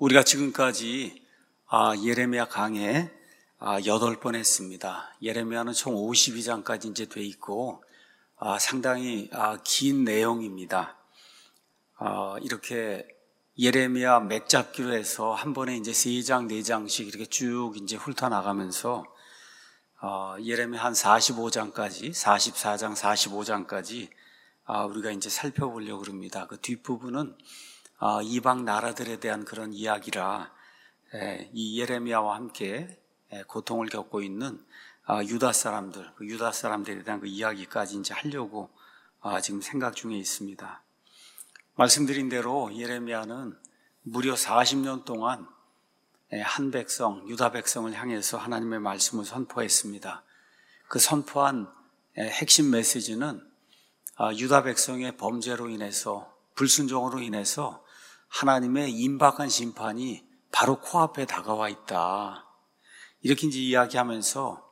우리가 지금까지 예레미야 강해 8번 했습니다. 예레미야는 총 52장까지 이제 돼 있고 상당히 긴 내용입니다. 이렇게 예레미야 맥잡기로 해서 한 번에 이제 3장, 4장씩 이렇게 쭉 이제 훑어나가면서 예레미야 한 45장까지, 44장, 45장까지 우리가 이제 살펴보려고 합니다. 그 뒷부분은 이방 나라들에 대한 그런 이야기라 이 예레미야와 함께 고통을 겪고 있는 유다 사람들, 그 유다 사람들에 대한 그 이야기까지 이제 하려고 지금 생각 중에 있습니다. 말씀드린 대로 예레미야는 무려 40년 동안 한 백성, 유다 백성을 향해서 하나님의 말씀을 선포했습니다. 그 선포한 핵심 메시지는 유다 백성의 범죄로 인해서, 불순종으로 인해서 하나님의 임박한 심판이 바로 코앞에 다가와 있다. 이렇게 이제 이야기하면서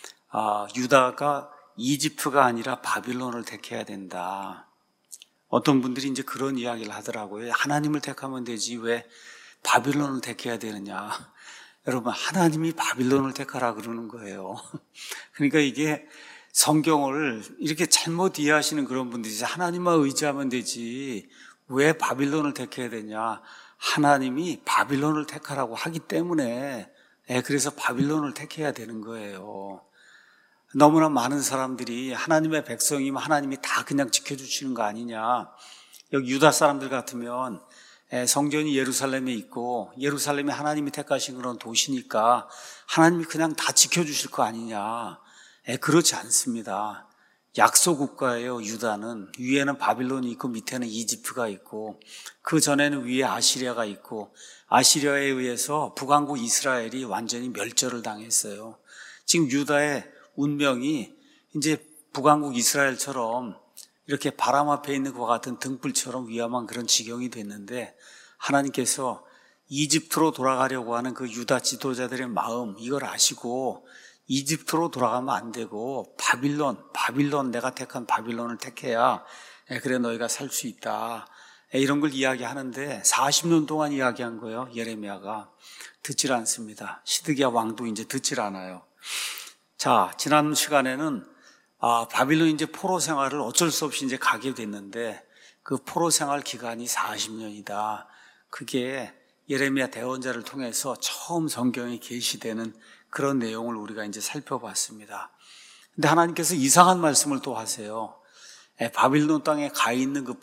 유다가 이집트가 아니라 바빌론을 택해야 된다. 어떤 분들이 이제 그런 이야기를 하더라고요. 하나님을 택하면 되지 왜 바빌론을 택해야 되느냐. 여러분, 하나님이 바빌론을 택하라 그러는 거예요. 그러니까 이게 성경을 이렇게 잘못 이해하시는 그런 분들이 하나님만 의지하면 되지 왜 바빌론을 택해야 되냐. 하나님이 바빌론을 택하라고 하기 때문에 그래서 바빌론을 택해야 되는 거예요. 너무나 많은 사람들이 하나님의 백성이면 하나님이 다 그냥 지켜주시는 거 아니냐. 여기 유다 사람들 같으면 성전이 예루살렘에 있고 예루살렘이 하나님이 택하신 그런 도시니까 하나님이 그냥 다 지켜주실 거 아니냐. 그렇지 않습니다. 약소 국가예요. 유다는 위에는 바빌론이 있고 밑에는 이집트가 있고 그 전에는 위에 아시리아가 있고 아시리아에 의해서 북왕국 이스라엘이 완전히 멸절을 당했어요. 지금 유다의 운명이 이제 북왕국 이스라엘처럼 이렇게 바람 앞에 있는 것과 같은 등불처럼 위험한 그런 지경이 됐는데 하나님께서 이집트로 돌아가려고 하는 그 유다 지도자들의 마음, 이걸 아시고 이집트로 돌아가면 안 되고 바빌론 내가 택한 바빌론을 택해야 그래 너희가 살 수 있다. 이런 걸 이야기하는데 40년 동안 이야기한 거예요. 예레미야가 듣질 않습니다. 시드기야 왕도 이제 듣질 않아요. 자, 지난 시간에는 바빌론 이제 포로 생활을 어쩔 수 없이 이제 가게 됐는데 그 포로 생활 기간이 40년이다. 그게 예레미야 대언자를 통해서 처음 성경에 계시되는 그런 내용을 우리가 이제 살펴봤습니다. 근데 하나님께서 이상한 말씀을 또 하세요. 바빌론 땅에 가 있는 그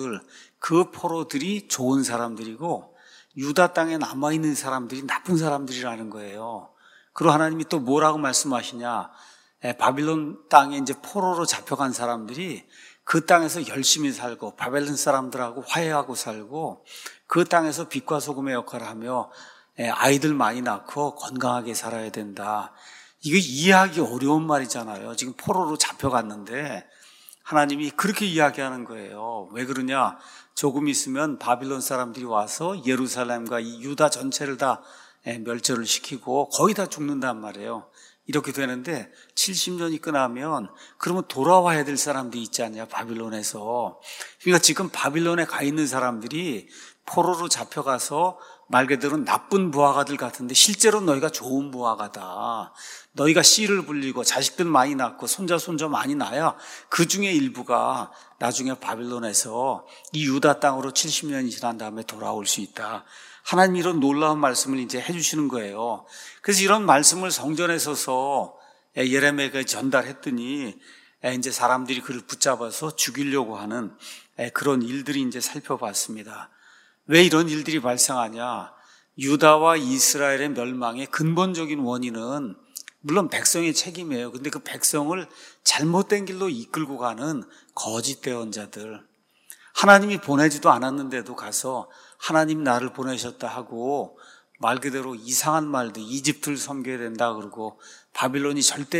포로들이 좋은 사람들이고 유다 땅에 남아있는 사람들이 나쁜 사람들이라는 거예요. 그리고 하나님이 또 뭐라고 말씀하시냐. 바빌론 땅에 이제 포로로 잡혀간 사람들이 그 땅에서 열심히 살고 바벨론 사람들하고 화해하고 살고 그 땅에서 빛과 소금의 역할을 하며 아이들 많이 낳고 건강하게 살아야 된다. 이거 이해하기 어려운 말이잖아요. 지금 포로로 잡혀갔는데 하나님이 그렇게 이야기하는 거예요. 왜 그러냐? 조금 있으면 바빌론 사람들이 와서 예루살렘과 이 유다 전체를 다 멸절을 시키고 거의 다 죽는단 말이에요. 이렇게 되는데 70년이 끝나면 그러면 돌아와야 될 사람들이 있지 않냐, 바빌론에서. 그러니까 지금 바빌론에 가 있는 사람들이 포로로 잡혀가서 말 그대로 나쁜 부하가들 같은데 실제로 너희가 좋은 부하가다. 너희가 씨를 불리고 자식들 많이 낳고 손자 많이 낳아야 그 중에 일부가 나중에 바빌론에서 이 유다 땅으로 70년이 지난 다음에 돌아올 수 있다. 하나님 이런 놀라운 말씀을 이제 해주시는 거예요. 그래서 이런 말씀을 성전에 서서 예레미야가 전달했더니 이제 사람들이 그를 붙잡아서 죽이려고 하는 그런 일들이 이제 살펴봤습니다. 왜 이런 일들이 발생하냐? 유다와 이스라엘의 멸망의 근본적인 원인은 물론 백성의 책임이에요. 근데 그 백성을 잘못된 길로 이끌고 가는 거짓 대언자들. 하나님이 보내지도 않았는데도 가서 하나님 나를 보내셨다 하고 말 그대로 이상한 말도 이집트를 섬겨야 된다 그러고 바빌론이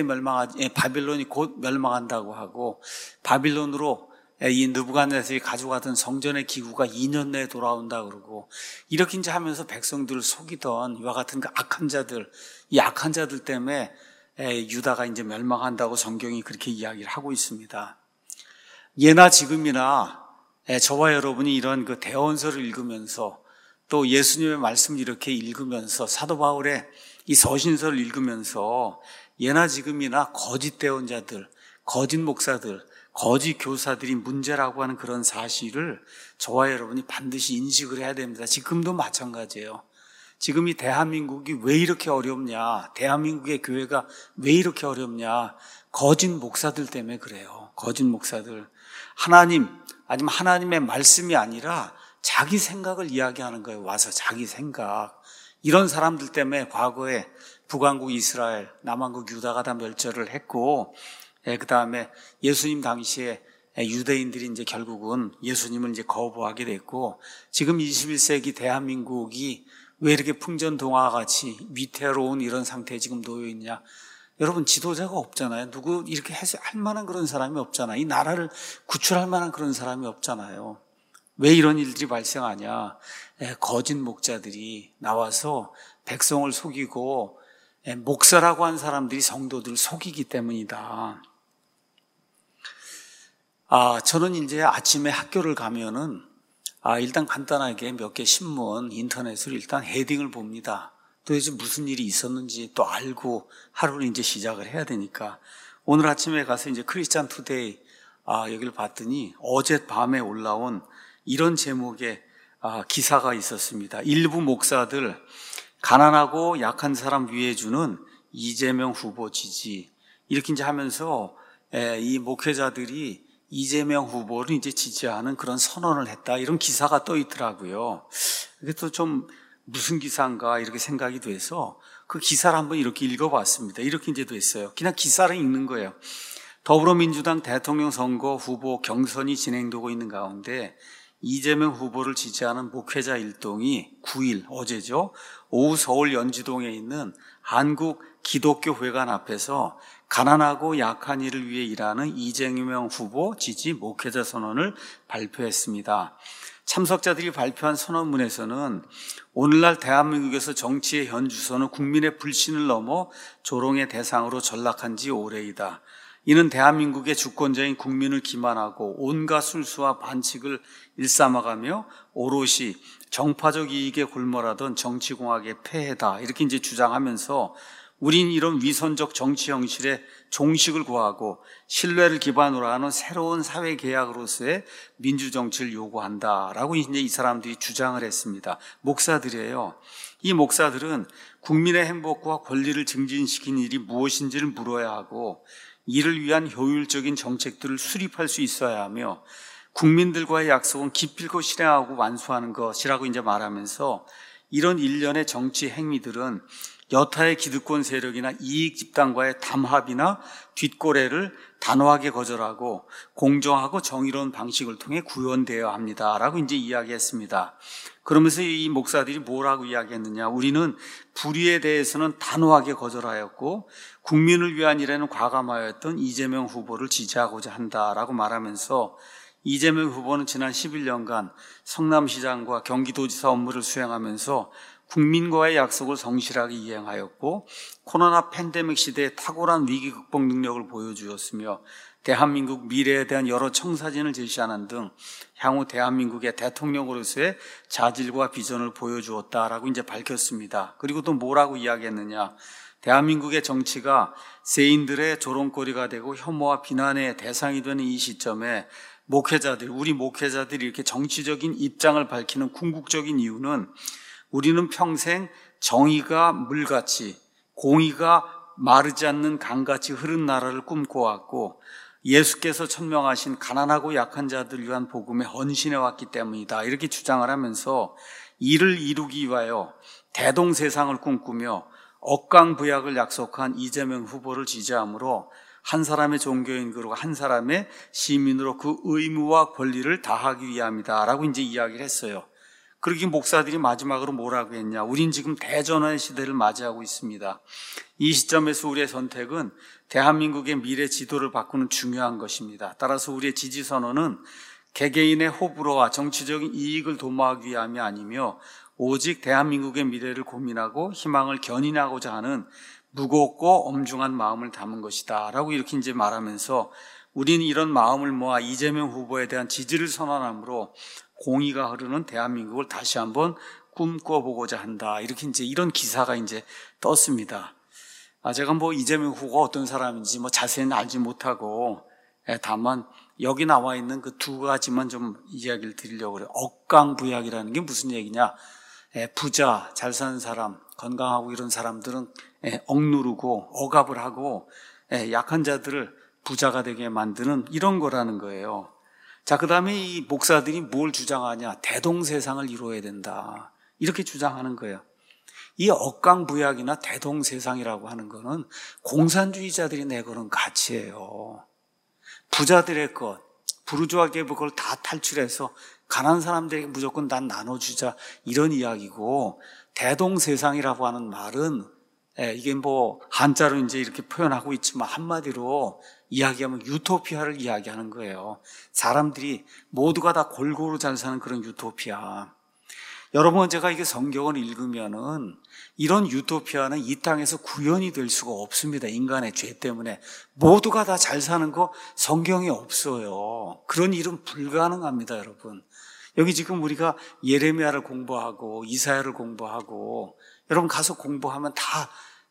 바빌론이 곧 멸망한다고 하고 바빌론으로 이 느부갓네살이 가져가던 성전의 기구가 2년 내에 돌아온다 그러고 이렇게 이제 하면서 백성들을 속이던 이와 같은 그 악한 자들, 이 악한 자들 때문에 유다가 이제 멸망한다고 성경이 그렇게 이야기를 하고 있습니다. 예나 지금이나 저와 여러분이 이런 그 대언서를 읽으면서 또 예수님의 말씀을 이렇게 읽으면서 사도 바울의 이 서신서를 읽으면서 예나 지금이나 거짓 대언자들, 거짓 목사들, 거짓 교사들이 문제라고 하는 그런 사실을 저와 여러분이 반드시 인식을 해야 됩니다. 지금도 마찬가지예요. 지금 이 대한민국이 왜 이렇게 어렵냐, 대한민국의 교회가 왜 이렇게 어렵냐, 거짓 목사들 때문에 그래요. 거짓 목사들. 하나님, 아니면 하나님의 말씀이 아니라 자기 생각을 이야기하는 거예요. 와서 자기 생각. 이런 사람들 때문에 과거에 북왕국 이스라엘, 남왕국 유다가 다 멸절을 했고, 그 다음에 예수님 당시에 유대인들이 이제 결국은 예수님을 이제 거부하게 됐고, 지금 21세기 대한민국이 왜 이렇게 풍전동화와 같이 위태로운 이런 상태에 지금 놓여 있냐? 여러분, 지도자가 없잖아요. 누구 이렇게 해서 할 만한 그런 사람이 없잖아요. 이 나라를 구출할 만한 그런 사람이 없잖아요. 왜 이런 일들이 발생하냐? 거짓 목자들이 나와서 백성을 속이고 목사라고 한 사람들이 성도들을 속이기 때문이다. 저는 이제 아침에 학교를 가면은 일단 간단하게 몇 개 신문, 인터넷으로 일단 헤딩을 봅니다. 도대체 무슨 일이 있었는지 또 알고 하루를 이제 시작을 해야 되니까. 오늘 아침에 가서 이제 크리스찬 투데이 여기를 봤더니 어젯밤에 올라온 이런 제목의 기사가 있었습니다. 일부 목사들 가난하고 약한 사람 위해주는 이재명 후보 지지, 이렇게 이제 하면서 이 목회자들이 이재명 후보를 이제 지지하는 그런 선언을 했다, 이런 기사가 떠 있더라고요. 이게 또 좀 무슨 기사인가 이렇게 생각이 돼서 그 기사를 한번 이렇게 읽어봤습니다. 이렇게 이제 됐어요. 그냥 기사를 읽는 거예요. 더불어민주당 대통령 선거 후보 경선이 진행되고 있는 가운데 이재명 후보를 지지하는 목회자 일동이 9일, 어제죠, 오후 서울 연지동에 있는 한국 기독교회관 앞에서 가난하고 약한 이를 위해 일하는 이재명 후보 지지 목회자 선언을 발표했습니다. 참석자들이 발표한 선언문에서는 오늘날 대한민국에서 정치의 현 주소는 국민의 불신을 넘어 조롱의 대상으로 전락한 지 오래이다. 이는 대한민국의 주권자인 국민을 기만하고 온갖 술수와 반칙을 일삼아가며 오롯이 정파적 이익에 골몰하던 정치공학의 폐해다, 이렇게 이제 주장하면서 우린 이런 위선적 정치 형식에 종식을 구하고 신뢰를 기반으로 하는 새로운 사회 계약으로서의 민주정치를 요구한다라고 이제 이 사람들이 주장을 했습니다. 목사들이에요. 이 목사들은 국민의 행복과 권리를 증진시킨 일이 무엇인지를 물어야 하고 이를 위한 효율적인 정책들을 수립할 수 있어야 하며 국민들과의 약속은 기필코 실행하고 완수하는 것이라고 이제 말하면서 이런 일련의 정치 행위들은 여타의 기득권 세력이나 이익 집단과의 담합이나 뒷거래를 단호하게 거절하고 공정하고 정의로운 방식을 통해 구현되어야 합니다라고 이제 이야기했습니다. 그러면서 이 목사들이 뭐라고 이야기했느냐? 우리는 불의에 대해서는 단호하게 거절하였고 국민을 위한 일에는 과감하였던 이재명 후보를 지지하고자 한다라고 말하면서 이재명 후보는 지난 11년간 성남시장과 경기도지사 업무를 수행하면서 국민과의 약속을 성실하게 이행하였고 코로나 팬데믹 시대에 탁월한 위기 극복 능력을 보여주었으며 대한민국 미래에 대한 여러 청사진을 제시하는 등 향후 대한민국의 대통령으로서의 자질과 비전을 보여주었다라고 이제 밝혔습니다. 그리고 또 뭐라고 이야기했느냐? 대한민국의 정치가 세인들의 조롱거리가 되고 혐오와 비난의 대상이 되는 이 시점에 우리 목회자들이 이렇게 정치적인 입장을 밝히는 궁극적인 이유는 우리는 평생 정의가 물같이, 공의가 마르지 않는 강같이 흐른 나라를 꿈꿔왔고 예수께서 천명하신 가난하고 약한 자들 위한 복음에 헌신해왔기 때문이다, 이렇게 주장을 하면서 이를 이루기 위하여 대동세상을 꿈꾸며 억강부약을 약속한 이재명 후보를 지지하므로 한 사람의 종교인 그리고 한 사람의 시민으로 그 의무와 권리를 다하기 위함이다라고 이제 이야기를 했어요. 그러기 목사들이 마지막으로 뭐라고 했냐? 우린 지금 대전환의 시대를 맞이하고 있습니다. 이 시점에서 우리의 선택은 대한민국의 미래 지도를 바꾸는 중요한 것입니다. 따라서 우리의 지지 선언은 개개인의 호불호와 정치적인 이익을 도모하기 위함이 아니며 오직 대한민국의 미래를 고민하고 희망을 견인하고자 하는 무겁고 엄중한 마음을 담은 것이다 라고 이렇게 이제 말하면서 우리는 이런 마음을 모아 이재명 후보에 대한 지지를 선언함으로 공의가 흐르는 대한민국을 다시 한번 꿈꿔보고자 한다. 이렇게 이제 이런 기사가 이제 떴습니다. 제가 뭐 이재명 후보가 어떤 사람인지 뭐 자세히는 알지 못하고, 다만 여기 나와 있는 그 두 가지만 좀 이야기를 드리려고 그래요. 억강부약이라는 게 무슨 얘기냐? 부자, 잘 사는 사람, 건강하고 이런 사람들은 억누르고 억압을 하고 약한 자들을 부자가 되게 만드는 이런 거라는 거예요. 자, 그 다음에 이 목사들이 뭘 주장하냐? 대동세상을 이루어야 된다. 이렇게 주장하는 거예요. 이 억강부약이나 대동세상이라고 하는 거는 공산주의자들이 내거는 가치예요. 부자들의 것, 부르주아 계급 그걸 다 탈출해서 가난한 사람들에게 무조건 난 나눠주자 이런 이야기고, 대동세상이라고 하는 말은 이게 뭐 한자로 이제 이렇게 표현하고 있지만 한마디로 이야기하면 유토피아를 이야기하는 거예요. 사람들이 모두가 다 골고루 잘 사는 그런 유토피아. 여러분, 제가 이게 성경을 읽으면은 이런 유토피아는 이 땅에서 구현이 될 수가 없습니다. 인간의 죄 때문에. 모두가 다 잘 사는 거 성경에 없어요. 그런 일은 불가능합니다, 여러분. 여기 지금 우리가 예레미야를 공부하고 이사야를 공부하고, 여러분 가서 공부하면 다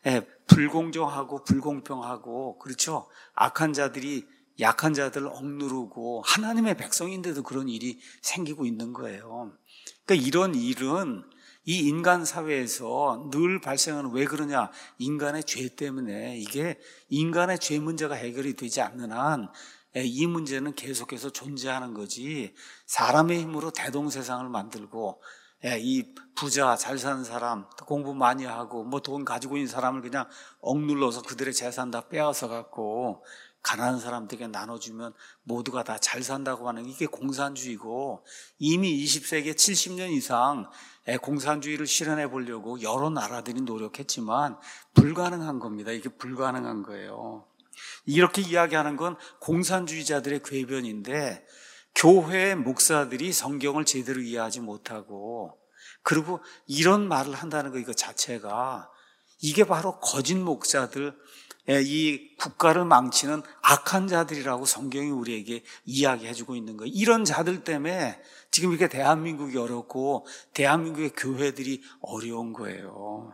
불공정하고 불공평하고, 그렇죠? 악한 자들이 약한 자들을 억누르고 하나님의 백성인데도 그런 일이 생기고 있는 거예요. 그러니까 이런 일은 이 인간 사회에서 늘 발생하는, 왜 그러냐? 인간의 죄 때문에. 이게 인간의 죄 문제가 해결이 되지 않는 한 이 문제는 계속해서 존재하는 거지, 사람의 힘으로 대동세상을 만들고 이 부자 잘 사는 사람, 공부 많이 하고 뭐 돈 가지고 있는 사람을 그냥 억눌러서 그들의 재산 다 빼앗아 갖고 가난한 사람들에게 나눠주면 모두가 다 잘 산다고 하는, 이게 공산주의고, 이미 20세기에 70년 이상 공산주의를 실현해 보려고 여러 나라들이 노력했지만 불가능한 겁니다. 이게 불가능한 거예요. 이렇게 이야기하는 건 공산주의자들의 궤변인데, 교회의 목사들이 성경을 제대로 이해하지 못하고, 그리고 이런 말을 한다는 거, 이거 자체가 이게 바로 거짓 목사들, 이 국가를 망치는 악한 자들이라고 성경이 우리에게 이야기해주고 있는 거예요. 이런 자들 때문에 지금 이렇게 대한민국이 어렵고 대한민국의 교회들이 어려운 거예요.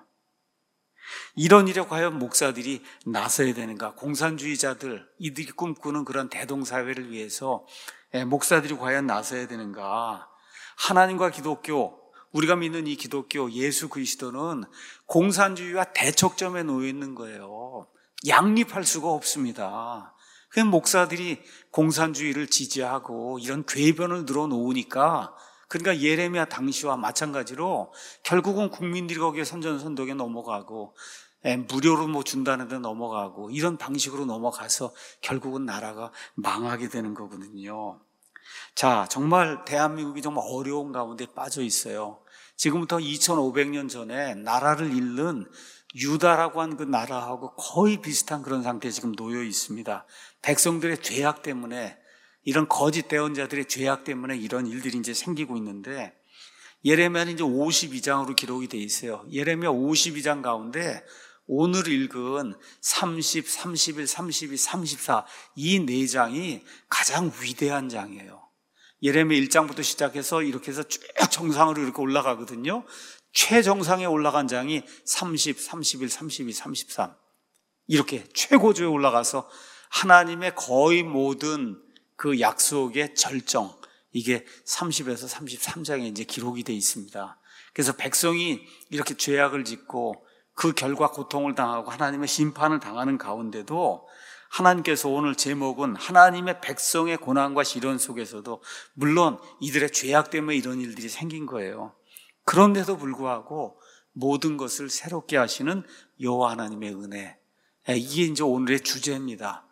이런 일에 과연 목사들이 나서야 되는가? 공산주의자들, 이들이 꿈꾸는 그런 대동사회를 위해서 목사들이 과연 나서야 되는가? 하나님과 기독교, 우리가 믿는 이 기독교 예수 그리스도는 공산주의와 대척점에 놓여 있는 거예요. 양립할 수가 없습니다. 그냥 목사들이 공산주의를 지지하고 이런 궤변을 늘어놓으니까, 그러니까 예레미야 당시와 마찬가지로 결국은 국민들이 거기에 선전선독에 넘어가고 무료로 뭐 준다는 데 넘어가고 이런 방식으로 넘어가서 결국은 나라가 망하게 되는 거거든요. 자, 정말 대한민국이 정말 어려운 가운데 빠져 있어요. 지금부터 2500년 전에 나라를 잃는 유다라고 하는 그 나라하고 거의 비슷한 그런 상태에 지금 놓여 있습니다. 백성들의 죄악 때문에, 이런 거짓 대언자들의 죄악 때문에 이런 일들이 이제 생기고 있는데, 예레미야는 이제 52장으로 기록이 돼 있어요. 예레미야 52장 가운데 오늘 읽은 30, 31, 32, 34 이 네 장이 가장 위대한 장이에요. 예레미야 1장부터 시작해서 이렇게 해서 쭉 정상으로 이렇게 올라가거든요. 최정상에 올라간 장이 30, 31, 32, 33 이렇게 최고조에 올라가서 하나님의 거의 모든 그 약속의 절정, 이게 30에서 33장에 이제 기록이 되어 있습니다. 그래서 백성이 이렇게 죄악을 짓고 그 결과 고통을 당하고 하나님의 심판을 당하는 가운데도 하나님께서, 오늘 제목은 하나님의 백성의 고난과 시련 속에서도 물론 이들의 죄악 때문에 이런 일들이 생긴 거예요. 그런데도 불구하고 모든 것을 새롭게 하시는 여호와 하나님의 은혜, 이게 이제 오늘의 주제입니다.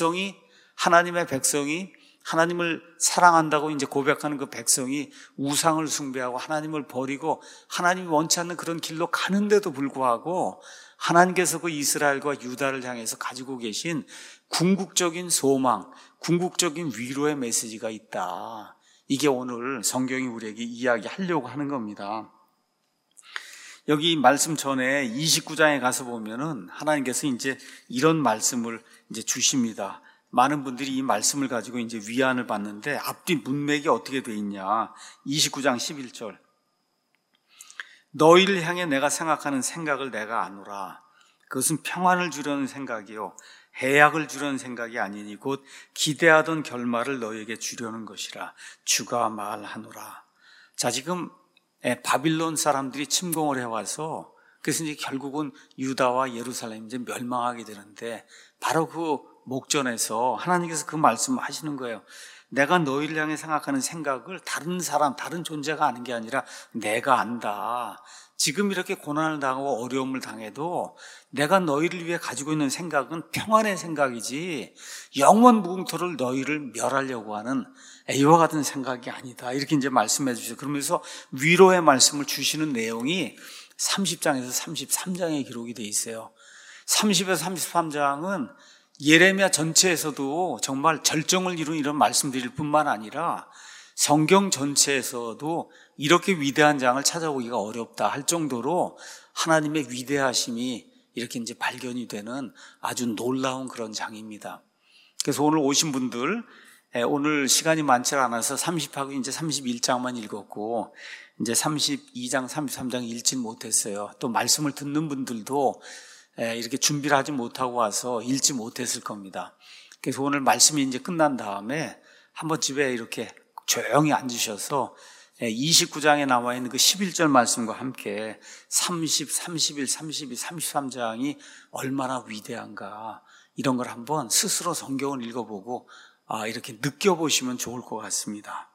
하나님의 백성이 하나님을 사랑한다고 이제 고백하는 그 백성이 우상을 숭배하고 하나님을 버리고 하나님이 원치 않는 그런 길로 가는데도 불구하고 하나님께서 그 이스라엘과 유다를 향해서 가지고 계신 궁극적인 소망, 궁극적인 위로의 메시지가 있다. 이게 오늘 성경이 우리에게 이야기하려고 하는 겁니다. 여기 말씀 전에 29장에 가서 보면은 하나님께서 이제 이런 말씀을 이제 주십니다. 많은 분들이 이 말씀을 가지고 이제 위안을 받는데, 앞뒤 문맥이 어떻게 돼 있냐. 29장 11절. 너희를 향해 내가 생각하는 생각을 내가 아노라. 그것은 평안을 주려는 생각이요 해악을 주려는 생각이 아니니 곧 기대하던 결말을 너희에게 주려는 것이라. 주가 말하노라. 자, 지금 바빌론 사람들이 침공을 해와서 그래서 이제 결국은 유다와 예루살렘이 이제 멸망하게 되는데 바로 그 목전에서 하나님께서 그 말씀을 하시는 거예요. 내가 너희를 향해 생각하는 생각을 다른 사람, 다른 존재가 아는 게 아니라 내가 안다. 지금 이렇게 고난을 당하고 어려움을 당해도 내가 너희를 위해 가지고 있는 생각은 평안의 생각이지 영원 무궁토를 너희를 멸하려고 하는 이와 같은 생각이 아니다. 이렇게 이제 말씀해 주시죠. 그러면서 위로의 말씀을 주시는 내용이 30장에서 33장에 기록이 돼 있어요. 30에서 33장은 예레미야 전체에서도 정말 절정을 이룬 이런 말씀드릴 뿐만 아니라 성경 전체에서도 이렇게 위대한 장을 찾아보기가 어렵다 할 정도로 하나님의 위대하심이 이렇게 이제 발견이 되는 아주 놀라운 그런 장입니다. 그래서 오늘 오신 분들, 오늘 시간이 많지 않아서 30하고 이제 31장만 읽었고, 이제 32장, 33장 읽지 못했어요. 또 말씀을 듣는 분들도 이렇게 준비를 하지 못하고 와서 읽지 못했을 겁니다. 그래서 오늘 말씀이 이제 끝난 다음에 한번 집에 이렇게 조용히 앉으셔서 29장에 나와 있는 그 11절 말씀과 함께 30, 31, 32, 33장이 얼마나 위대한가 이런 걸 한번 스스로 성경을 읽어보고 이렇게 느껴보시면 좋을 것 같습니다.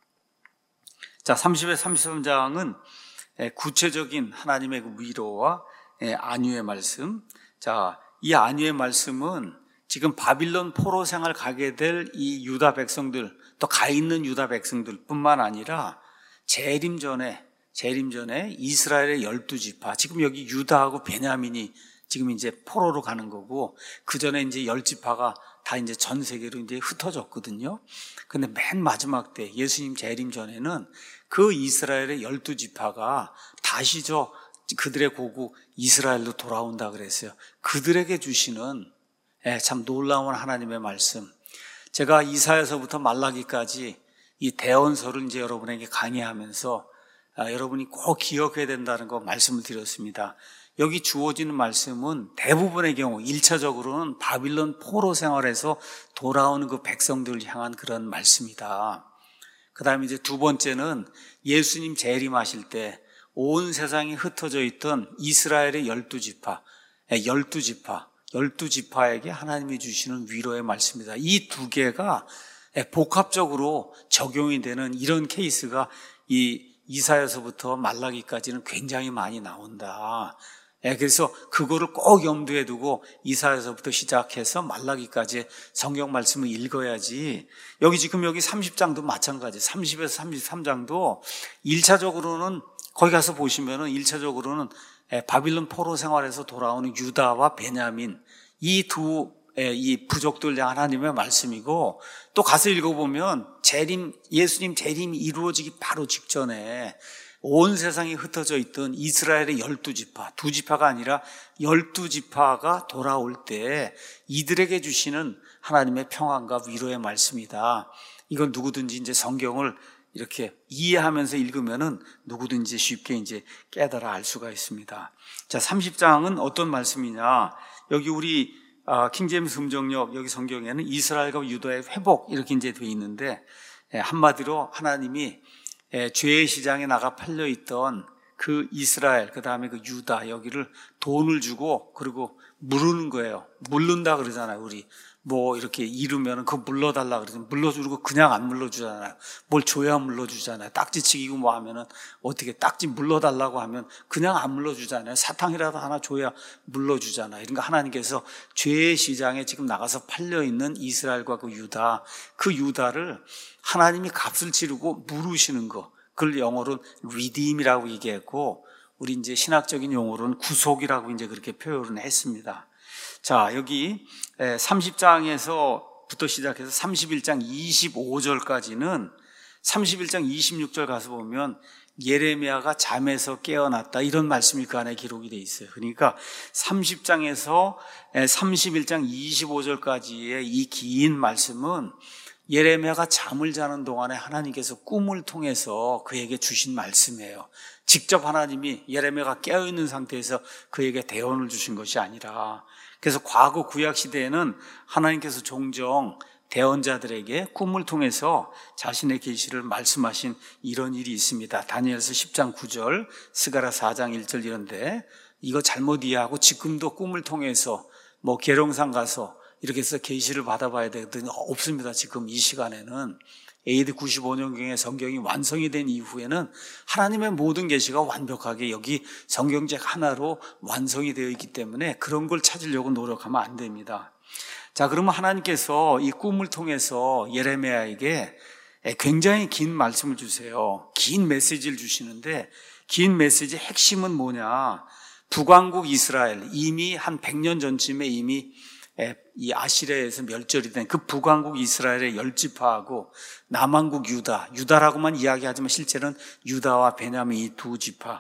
자, 30에 33장은 구체적인 하나님의 그 위로와 안위의 말씀. 자, 이 안위의 말씀은 지금 바빌론 포로 생활 가게 될 이 유다 백성들, 또 가 있는 유다 백성들 뿐만 아니라 재림 전에 이스라엘의 12지파, 지금 여기 유다하고 베냐민이 지금 이제 포로로 가는 거고, 그 전에 이제 10지파가 다 이제 전 세계로 이제 흩어졌거든요. 근데 맨 마지막 때 예수님 재림 전에는 그 이스라엘의 12지파가 다시 그들의 고국 이스라엘로 돌아온다 그랬어요. 그들에게 주시는 참 놀라운 하나님의 말씀. 제가 이사야서부터 말라기까지 이 대언서를 이제 여러분에게 강의하면서 여러분이 꼭 기억해야 된다는 거 말씀을 드렸습니다. 여기 주어지는 말씀은 대부분의 경우 1차적으로는 바빌론 포로 생활에서 돌아오는 그 백성들을 향한 그런 말씀이다. 그 다음에 이제 두 번째는 예수님 재림하실 때 온 세상에 흩어져 있던 이스라엘의 12지파, 12지파에게 하나님이 주시는 위로의 말씀이다. 이 두 개가 복합적으로 적용이 되는 이런 케이스가 이 이사야서부터 말라기까지는 굉장히 많이 나온다. 그래서 그거를 꼭 염두에 두고 이사야서부터 시작해서 말라기까지 성경 말씀을 읽어야지. 여기 30장도 마찬가지. 30에서 33장도 1차적으로는 거기 가서 보시면은 1차적으로는 바빌론 포로 생활에서 돌아오는 유다와 베냐민 이 부족들 향한 하나님의 말씀이고, 또 가서 읽어보면 예수님 재림이 이루어지기 바로 직전에 온 세상에 흩어져 있던 이스라엘의 12지파, 2지파가 아니라 12지파가 돌아올 때 이들에게 주시는 하나님의 평안과 위로의 말씀이다. 이건 누구든지 이제 성경을 이렇게 이해하면서 읽으면은 누구든지 쉽게 이제 깨달아 알 수가 있습니다. 자, 30장은 어떤 말씀이냐? 여기 우리 킹제임스 음정역 여기 성경에는 이스라엘과 유다의 회복 이렇게 이제 되어 있는데, 한마디로 하나님이 죄의 시장에 나가 팔려 있던 그 이스라엘, 그 다음에 그 유다 여기를 돈을 주고 그리고 물르는 거예요. 물른다 그러잖아요. 우리 뭐 이렇게 이루면은 그거 물러달라 그러잖아요. 물러주고 그냥 안 물러주잖아요. 뭘 줘야 물러주잖아요. 딱지치기고 뭐 하면은 어떻게 딱지 물러달라고 하면 그냥 안 물러주잖아요. 사탕이라도 하나 줘야 물러주잖아요. 그러니까 하나님께서 죄의 시장에 지금 나가서 팔려 있는 이스라엘과 그 유다를 하나님이 값을 치르고 물으시는 거, 그걸 영어로는 redeem이라고 얘기했고, 우리 이제 신학적인 용어로는 구속이라고 이제 그렇게 표현을 했습니다. 자, 여기 30장에서부터 시작해서 31장 25절까지는 31장 26절 가서 보면 예레미야가 잠에서 깨어났다 이런 말씀이 그 안에 기록이 돼 있어요. 그러니까 30장에서 31장 25절까지의 이 긴 말씀은 예레미야가 잠을 자는 동안에 하나님께서 꿈을 통해서 그에게 주신 말씀이에요. 직접 하나님이 예레미야가 깨어있는 상태에서 그에게 대언을 주신 것이 아니라, 그래서 과거 구약 시대에는 하나님께서 종종 대언자들에게 꿈을 통해서 자신의 계시를 말씀하신 이런 일이 있습니다. 다니엘서 10장 9절, 스가랴 4장 1절 이런데, 이거 잘못 이해하고 지금도 꿈을 통해서 계룡산 가서 이렇게 해서 계시를 받아봐야 되거든요. 없습니다. 지금 이 시간에는. AD 95년경에 성경이 완성이 된 이후에는 하나님의 모든 계시가 완벽하게 여기 성경책 하나로 완성이 되어 있기 때문에 그런 걸 찾으려고 노력하면 안 됩니다. 자, 그러면 하나님께서 이 꿈을 통해서 예레미야에게 굉장히 긴 말씀을 주세요. 긴 메시지를 주시는데, 긴 메시지의 핵심은 뭐냐? 북왕국 이스라엘, 이미 한 100년 전쯤에 이미 이 아시리아에서 멸절이 된 그 북왕국 이스라엘의 10지파하고 남왕국 유다라고만 이야기하지만 실제는 유다와 베냐민 이 두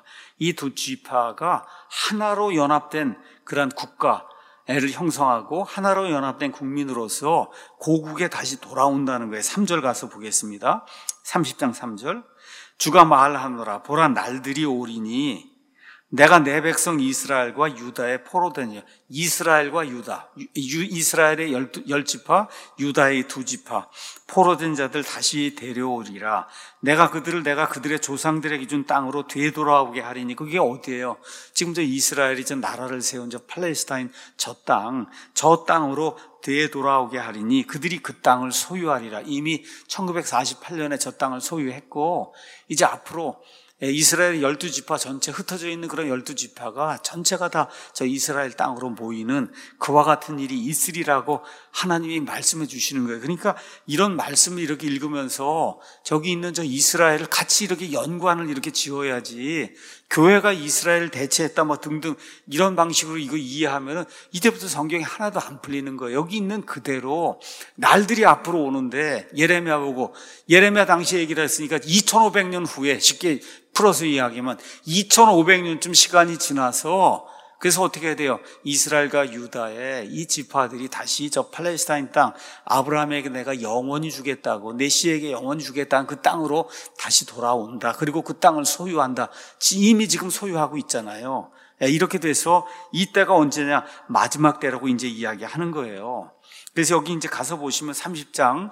지파가 하나로 연합된 그런 국가를 형성하고 하나로 연합된 국민으로서 고국에 다시 돌아온다는 거예요. 3절 가서 보겠습니다. 30장 3절. 주가 말하노라, 보라 날들이 오리니 내가 내 백성 이스라엘과 유다의 포로되니, 이스라엘과 유다, 이스라엘의 10지파, 유다의 2지파, 포로된 자들 다시 데려오리라. 내가 그들의 조상들에게 준 땅으로 되돌아오게 하리니. 그게 어디예요? 지금 저 이스라엘이 저 나라를 세운 저 팔레스타인 저 땅으로 되돌아오게 하리니 그들이 그 땅을 소유하리라. 이미 1948년에 저 땅을 소유했고, 이제 앞으로 이스라엘 12지파 전체 흩어져 있는 그런 12지파가 전체가 다 저 이스라엘 땅으로 모이는 그와 같은 일이 있으리라고 하나님이 말씀해 주시는 거예요. 그러니까 이런 말씀을 이렇게 읽으면서 저기 있는 저 이스라엘을 같이 이렇게 연관을 이렇게 지어야지, 교회가 이스라엘을 대체했다 등등 이런 방식으로 이거 이해하면은 이제부터 성경이 하나도 안 풀리는 거예요. 여기 있는 그대로 날들이 앞으로 오는데, 예레미야 보고, 예레미야 당시에 얘기를 했으니까 2500년 후에, 쉽게 풀어서 이야기하면 2500년쯤 시간이 지나서, 그래서 어떻게 해야 돼요? 이스라엘과 유다의 이 지파들이 다시 저 팔레스타인 땅, 아브라함에게 내가 영원히 주겠다고, 내 씨에게 영원히 주겠다는 그 땅으로 다시 돌아온다. 그리고 그 땅을 소유한다. 이미 지금 소유하고 있잖아요. 이렇게 돼서 이 때가 언제냐? 마지막 때라고 이제 이야기하는 거예요. 그래서 여기 이제 가서 보시면 30장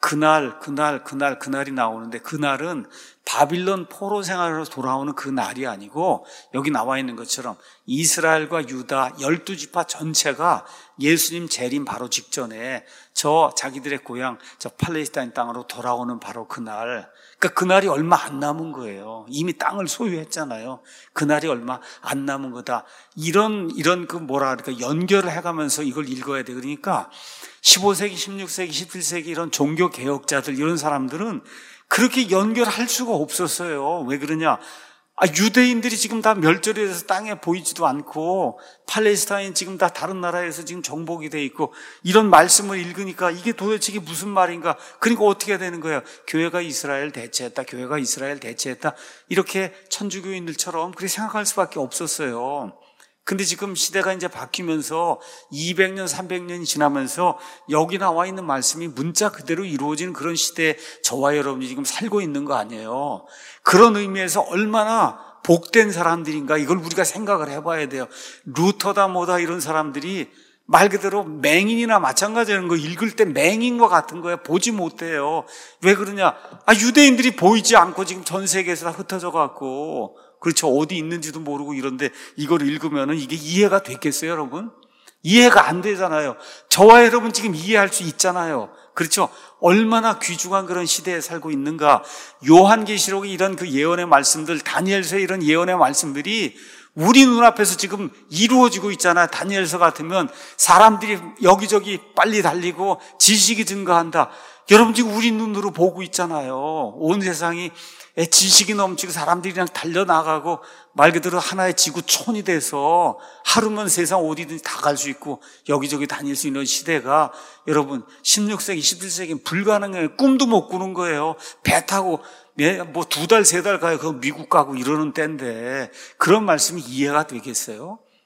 그날이 나오는데, 그날은 바빌론 포로 생활로 돌아오는 그 날이 아니고, 여기 나와 있는 것처럼 이스라엘과 유다 12지파 전체가 예수님 재림 바로 직전에 저 자기들의 고향 저 팔레스타인 땅으로 돌아오는 바로 그날. 그러니까 그날이 얼마 안 남은 거예요. 이미 땅을 소유했잖아요. 그날이 얼마 안 남은 거다. 이런 연결을 해가면서 이걸 읽어야 돼. 그러니까 15세기, 16세기, 17세기 이런 종교 개혁자들, 이런 사람들은 그렇게 연결할 수가 없었어요. 왜 그러냐? 유대인들이 지금 다 멸절이 돼서 땅에 보이지도 않고, 팔레스타인 지금 다 다른 나라에서 지금 정복이 돼 있고, 이런 말씀을 읽으니까 이게 도대체 이게 무슨 말인가? 그러니까 어떻게 해야 되는 거예요? 교회가 이스라엘 대체했다. 이렇게 천주교인들처럼 그렇게 생각할 수밖에 없었어요. 근데 지금 시대가 이제 바뀌면서 200년, 300년이 지나면서 여기 나와 있는 말씀이 문자 그대로 이루어지는 그런 시대에 저와 여러분이 지금 살고 있는 거 아니에요. 그런 의미에서 얼마나 복된 사람들인가, 이걸 우리가 생각을 해봐야 돼요. 루터다 이런 사람들이 말 그대로 맹인이나 마찬가지라는 거, 읽을 때 맹인과 같은 거예요. 보지 못해요. 왜 그러냐? 유대인들이 보이지 않고 지금 전 세계에서 다 흩어져 갖고, 그렇죠. 어디 있는지도 모르고 이런데 이걸 읽으면은 이게 이해가 됐겠어요, 여러분? 이해가 안 되잖아요. 저와 여러분 지금 이해할 수 있잖아요. 그렇죠. 얼마나 귀중한 그런 시대에 살고 있는가. 요한계시록의 이런 그 예언의 말씀들, 다니엘서의 이런 예언의 말씀들이 우리 눈앞에서 지금 이루어지고 있잖아요. 다니엘서 같으면 사람들이 여기저기 빨리 달리고 지식이 증가한다. 여러분 지금 우리 눈으로 보고 있잖아요. 온 세상이 지식이 넘치고 사람들이 그냥 달려나가고 말 그대로 하나의 지구촌이 돼서 하루면 세상 어디든지 다 갈 수 있고 여기저기 다닐 수 있는 시대가, 여러분 16세기, 17세기는 불가능해요. 꿈도 못 꾸는 거예요. 배 타고 2달, 3달 가요. 그 미국 가고 이러는 때인데 그런 말씀이 이해가 되겠어요?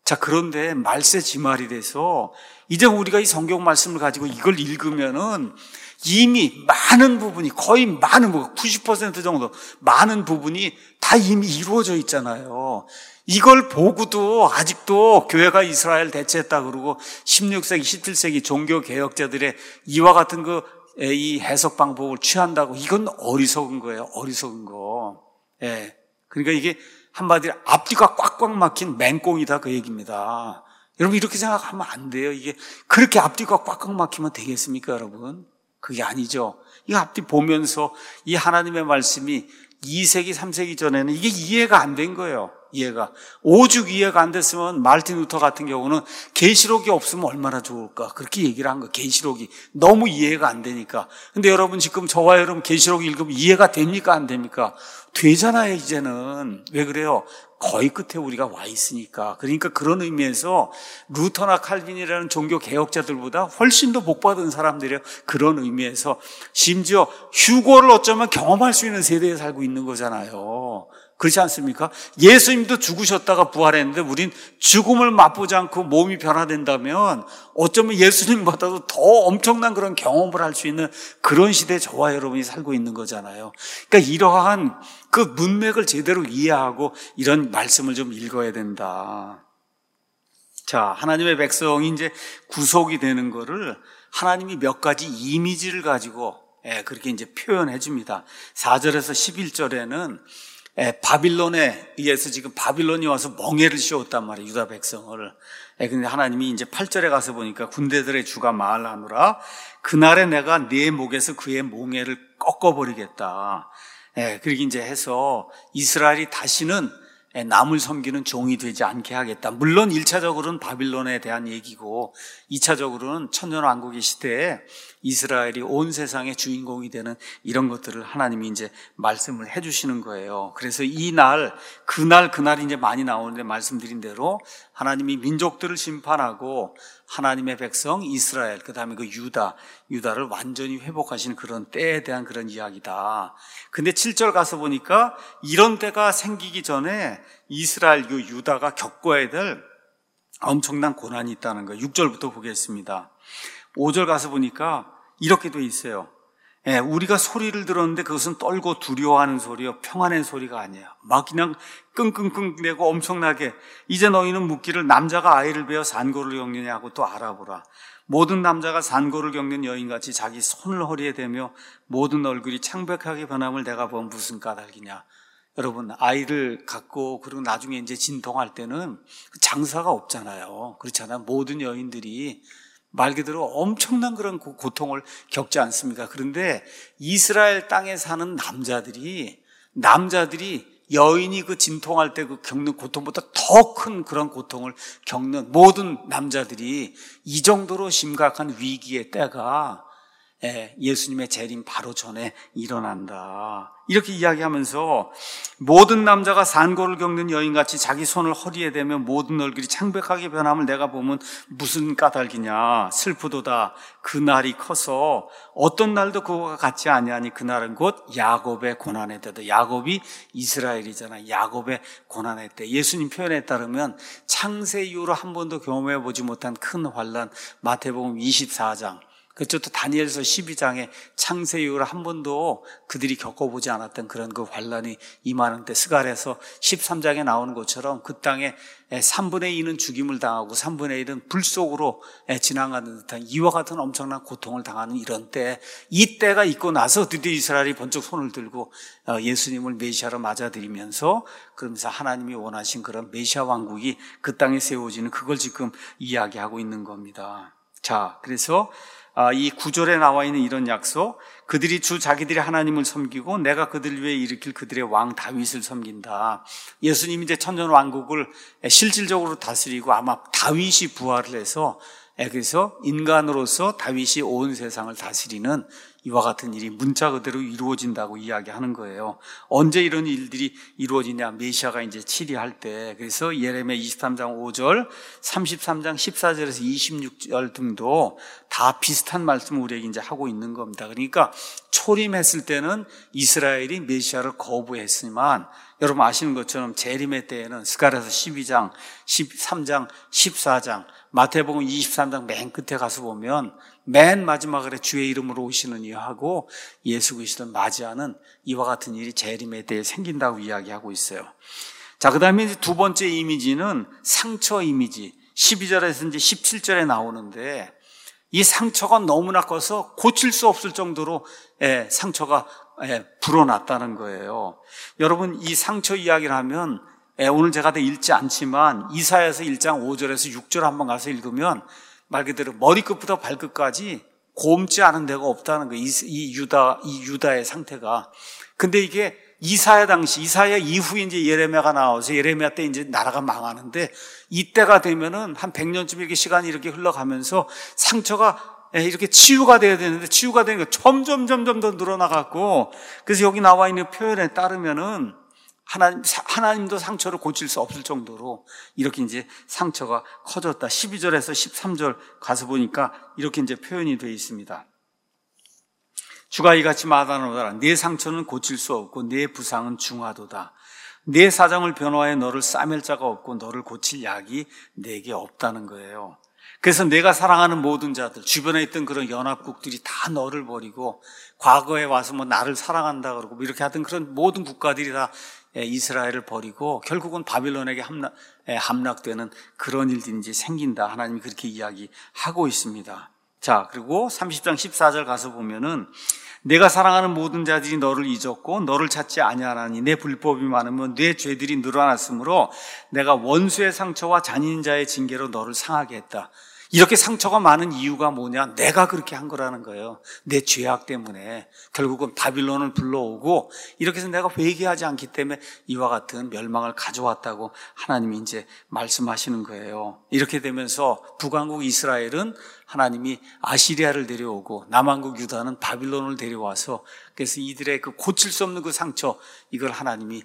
자, 그런데 말세지말이 돼서 이제 우리가 이 성경 말씀을 가지고 이걸 읽으면은 이미 많은 부분이, 거의 많은 부분, 90% 정도 많은 부분이 다 이미 이루어져 있잖아요. 이걸 보고도 아직도 교회가 이스라엘 대체했다 그러고 16세기, 17세기 종교개혁자들의 이와 같은 이 해석 방법을 취한다고, 이건 어리석은 거예요. 어리석은 거. 예. 그러니까 이게 한마디로 앞뒤가 꽉꽉 막힌 맹꽁이다, 그 얘기입니다. 여러분, 이렇게 생각하면 안 돼요. 이게 그렇게 앞뒤가 꽉꽉 막히면 되겠습니까, 여러분? 그게 아니죠. 이 앞뒤 보면서 이 하나님의 말씀이 2세기, 3세기 전에는 이게 이해가 안 된 거예요. 이해가. 오죽 이해가 안 됐으면 마르틴 루터 같은 경우는 계시록이 없으면 얼마나 좋을까, 그렇게 얘기를 한 거예요. 계시록이 너무 이해가 안 되니까. 근데 여러분, 지금 저와 여러분 계시록 읽으면 이해가 됩니까, 안 됩니까? 되잖아요, 이제는. 왜 그래요? 거의 끝에 우리가 와 있으니까. 그러니까 그런 의미에서 루터나 칼빈이라는 종교 개혁자들보다 훨씬 더 복받은 사람들이에요. 그런 의미에서 심지어 휴거를 어쩌면 경험할 수 있는 세대에 살고 있는 거잖아요. 그렇지 않습니까? 예수님도 죽으셨다가 부활했는데 우린 죽음을 맛보지 않고 몸이 변화된다면 어쩌면 예수님보다도 더 엄청난 그런 경험을 할 수 있는 그런 시대에 저와 여러분이 살고 있는 거잖아요. 그러니까 이러한 그 문맥을 제대로 이해하고 이런 말씀을 좀 읽어야 된다. 자, 하나님의 백성이 이제 구속이 되는 거를 하나님이 몇 가지 이미지를 가지고 그렇게 이제 표현해 줍니다. 4절에서 11절에는 바빌론에 의해서 지금 바빌론이 와서 멍에를 씌웠단 말이에요, 유다 백성을. 근데 하나님이 이제 8절에 가서 보니까 군대들의 주가 말하노라, 그날에 내가 네 목에서 그의 몽에를 꺾어버리겠다. 그렇게 이제 해서 이스라엘이 다시는 남을 섬기는 종이 되지 않게 하겠다. 물론 1차적으로는 바빌론에 대한 얘기고 2차적으로는 천년왕국의 시대에 이스라엘이 온 세상의 주인공이 되는 이런 것들을 하나님이 이제 말씀을 해주시는 거예요. 그래서 그날이 이제 많이 나오는데, 말씀드린 대로 하나님이 민족들을 심판하고 하나님의 백성 이스라엘, 그 다음에 그 유다를 완전히 회복하시는 그런 때에 대한 그런 이야기다. 근데 7절 가서 보니까 이런 때가 생기기 전에 이스라엘, 유다가 겪어야 될 엄청난 고난이 있다는 거예요. 6절부터 보겠습니다. 5절 가서 보니까 이렇게 돼 있어요. 우리가 소리를 들었는데 그것은 떨고 두려워하는 소리요, 평안의 소리가 아니에요. 막 그냥 끙끙끙 대고 엄청나게, 이제 너희는 묻기를 남자가 아이를 베어 산고를 겪느냐고 또 알아보라. 모든 남자가 산고를 겪는 여인같이 자기 손을 허리에 대며 모든 얼굴이 창백하게 변함을 내가 보면 무슨 까닭이냐. 여러분, 아이를 갖고 그리고 나중에 이제 진통할 때는 장사가 없잖아요. 그렇잖아요. 모든 여인들이 말 그대로 엄청난 그런 고통을 겪지 않습니까? 그런데 이스라엘 땅에 사는 남자들이 여인이 그 진통할 때 그 겪는 고통보다 더 큰 그런 고통을 겪는, 모든 남자들이 이 정도로 심각한 위기의 때가 예수님의 재림 바로 전에 일어난다. 이렇게 이야기하면서 모든 남자가 산고를 겪는 여인같이 자기 손을 허리에 대며 모든 얼굴이 창백하게 변함을 내가 보면 무슨 까닭이냐. 슬프도다. 그날이 커서 어떤 날도 그와 같지 아니하니 그날은 곧 야곱의 고난의 때다. 야곱이 이스라엘이잖아. 야곱의 고난의 때. 예수님 표현에 따르면 창세 이후로 한 번도 경험해 보지 못한 큰 환난, 마태복음 24장, 그렇죠. 또 다니엘서 12장에 창세 이후로 한 번도 그들이 겪어보지 않았던 그런 그 환란이 임하는 때, 스가랴서 13장에 나오는 것처럼 그 땅에 3분의 2는 죽임을 당하고 3분의 1은 불 속으로 지나가는 듯한 이와 같은 엄청난 고통을 당하는 이런 때, 이 때가 있고 나서 드디어 이스라엘이 번쩍 손을 들고 예수님을 메시아로 맞아들이면서, 그러면서 하나님이 원하신 그런 메시아 왕국이 그 땅에 세워지는, 그걸 지금 이야기하고 있는 겁니다. 자, 그래서 이 9절에 나와 있는 이런 약속, 그들이 자기들이 하나님을 섬기고 내가 그들 위해 일으킬 그들의 왕 다윗을 섬긴다. 예수님이 이제 천년왕국을 실질적으로 다스리고 아마 다윗이 부활을 해서, 그래서 인간으로서 다윗이 온 세상을 다스리는 이와 같은 일이 문자 그대로 이루어진다고 이야기하는 거예요. 언제 이런 일들이 이루어지냐? 메시아가 이제 치리할 때. 그래서 예레미야 23장 5절, 33장 14절에서 26절 등도 다 비슷한 말씀을 우리에게 이제 하고 있는 겁니다. 그러니까 초림했을 때는 이스라엘이 메시아를 거부했지만 여러분 아시는 것처럼 재림의 때에는 스가랴서 12장, 13장, 14장, 마태복음 23장 맨 끝에 가서 보면 맨 마지막에 주의 이름으로 오시는 이 하고 예수 그리스도를 맞이하는 이와 같은 일이 재림의 때에 생긴다고 이야기하고 있어요. 자, 그 다음에 이제 두 번째 이미지는 상처 이미지. 12절에서 이제 17절에 나오는데 이 상처가 너무나 커서 고칠 수 없을 정도로 상처가 불어났다는 거예요. 여러분 이 상처 이야기를 하면 오늘 제가 다 읽지 않지만 이사야서 1장 5절에서 6절 한번 가서 읽으면 말 그대로 머리끝부터 발끝까지 곰지 않은 데가 없다는 거예요. 이 유다의 상태가. 근데 이게 이사야 이후에 이제 예레미야가 나와서 예레미야 때 이제 나라가 망하는데 이때가 되면은 한 100년쯤 이렇게 시간이 이렇게 흘러가면서 상처가 이렇게 치유가 돼야 되는데 치유가 되는 게 점점 더 늘어나갖고 그래서 여기 나와 있는 표현에 따르면은 하나님도 상처를 고칠 수 없을 정도로 이렇게 이제 상처가 커졌다. 12절에서 13절 가서 보니까 이렇게 이제 표현이 되어 있습니다. 주가 이같이 말하노라. 내 상처는 고칠 수 없고 내 부상은 중하도다. 내 사정을 변화해 너를 싸맬 자가 없고 너를 고칠 약이 내게 없다는 거예요. 그래서 내가 사랑하는 모든 자들, 주변에 있던 그런 연합국들이 다 너를 버리고 과거에 와서 뭐 나를 사랑한다 그러고 뭐 이렇게 하던 그런 모든 국가들이 다 이스라엘을 버리고 결국은 바빌론에게 함락되는 그런 일들이 이제 생긴다. 하나님이 그렇게 이야기하고 있습니다. 자, 그리고 30장 14절 가서 보면은 내가 사랑하는 모든 자들이 너를 잊었고 너를 찾지 아니하나니 내 불법이 많으면 내 죄들이 늘어났으므로 내가 원수의 상처와 잔인자의 징계로 너를 상하게 했다. 이렇게 상처가 많은 이유가 뭐냐? 내가 그렇게 한 거라는 거예요. 내 죄악 때문에 결국은 바빌론을 불러오고 이렇게 해서 내가 회개하지 않기 때문에 이와 같은 멸망을 가져왔다고 하나님이 이제 말씀하시는 거예요. 이렇게 되면서 북왕국 이스라엘은 하나님이 아시리아를 데려오고 남왕국 유다는 바빌론을 데려와서 그래서 이들의 그 고칠 수 없는 그 상처 이걸 하나님이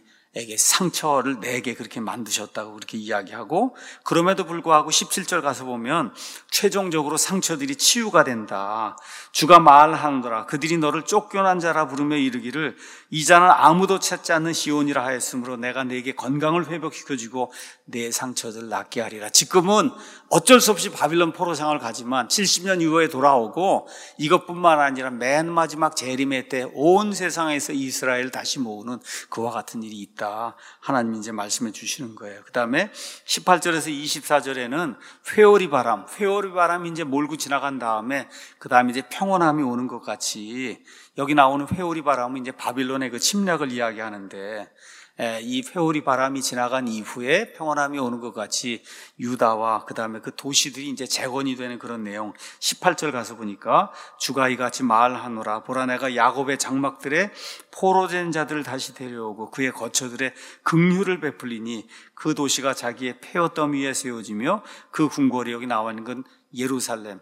상처를 내게 그렇게 만드셨다고 그렇게 이야기하고 그럼에도 불구하고 17절 가서 보면 최종적으로 상처들이 치유가 된다. 주가 말하노라. 그들이 너를 쫓겨난 자라 부르며 이르기를 이 자는 아무도 찾지 않는 시온이라 하였으므로 내가 네게 건강을 회복시켜주고 내 상처들을 낫게 하리라. 지금은 어쩔 수 없이 바빌론 포로 생활을 가지만 70년 이후에 돌아오고 이것뿐만 아니라 맨 마지막 재림의 때 온 세상에서 이스라엘을 다시 모으는 그와 같은 일이 있다. 하나님이 이제 말씀해 주시는 거예요. 그 다음에 18절에서 24절에는 회오리 바람이 이제 몰고 지나간 다음에 그 다음에 이제 평온함이 오는 것 같이 여기 나오는 회오리 바람은 이제 바빌론의 그 침략을 이야기하는데 이 회오리 바람이 지나간 이후에 평온함이 오는 것 같이 유다와 그 다음에 그 도시들이 이제 재건이 되는 그런 내용 18절 가서 보니까 주가 이같이 말하노라. 보라 내가 야곱의 장막들에 포로된 자들을 다시 데려오고 그의 거처들에 긍휼을 베풀리니 그 도시가 자기의 폐허덤 위에 세워지며 그 궁궐이 여기 나와 있는 건 예루살렘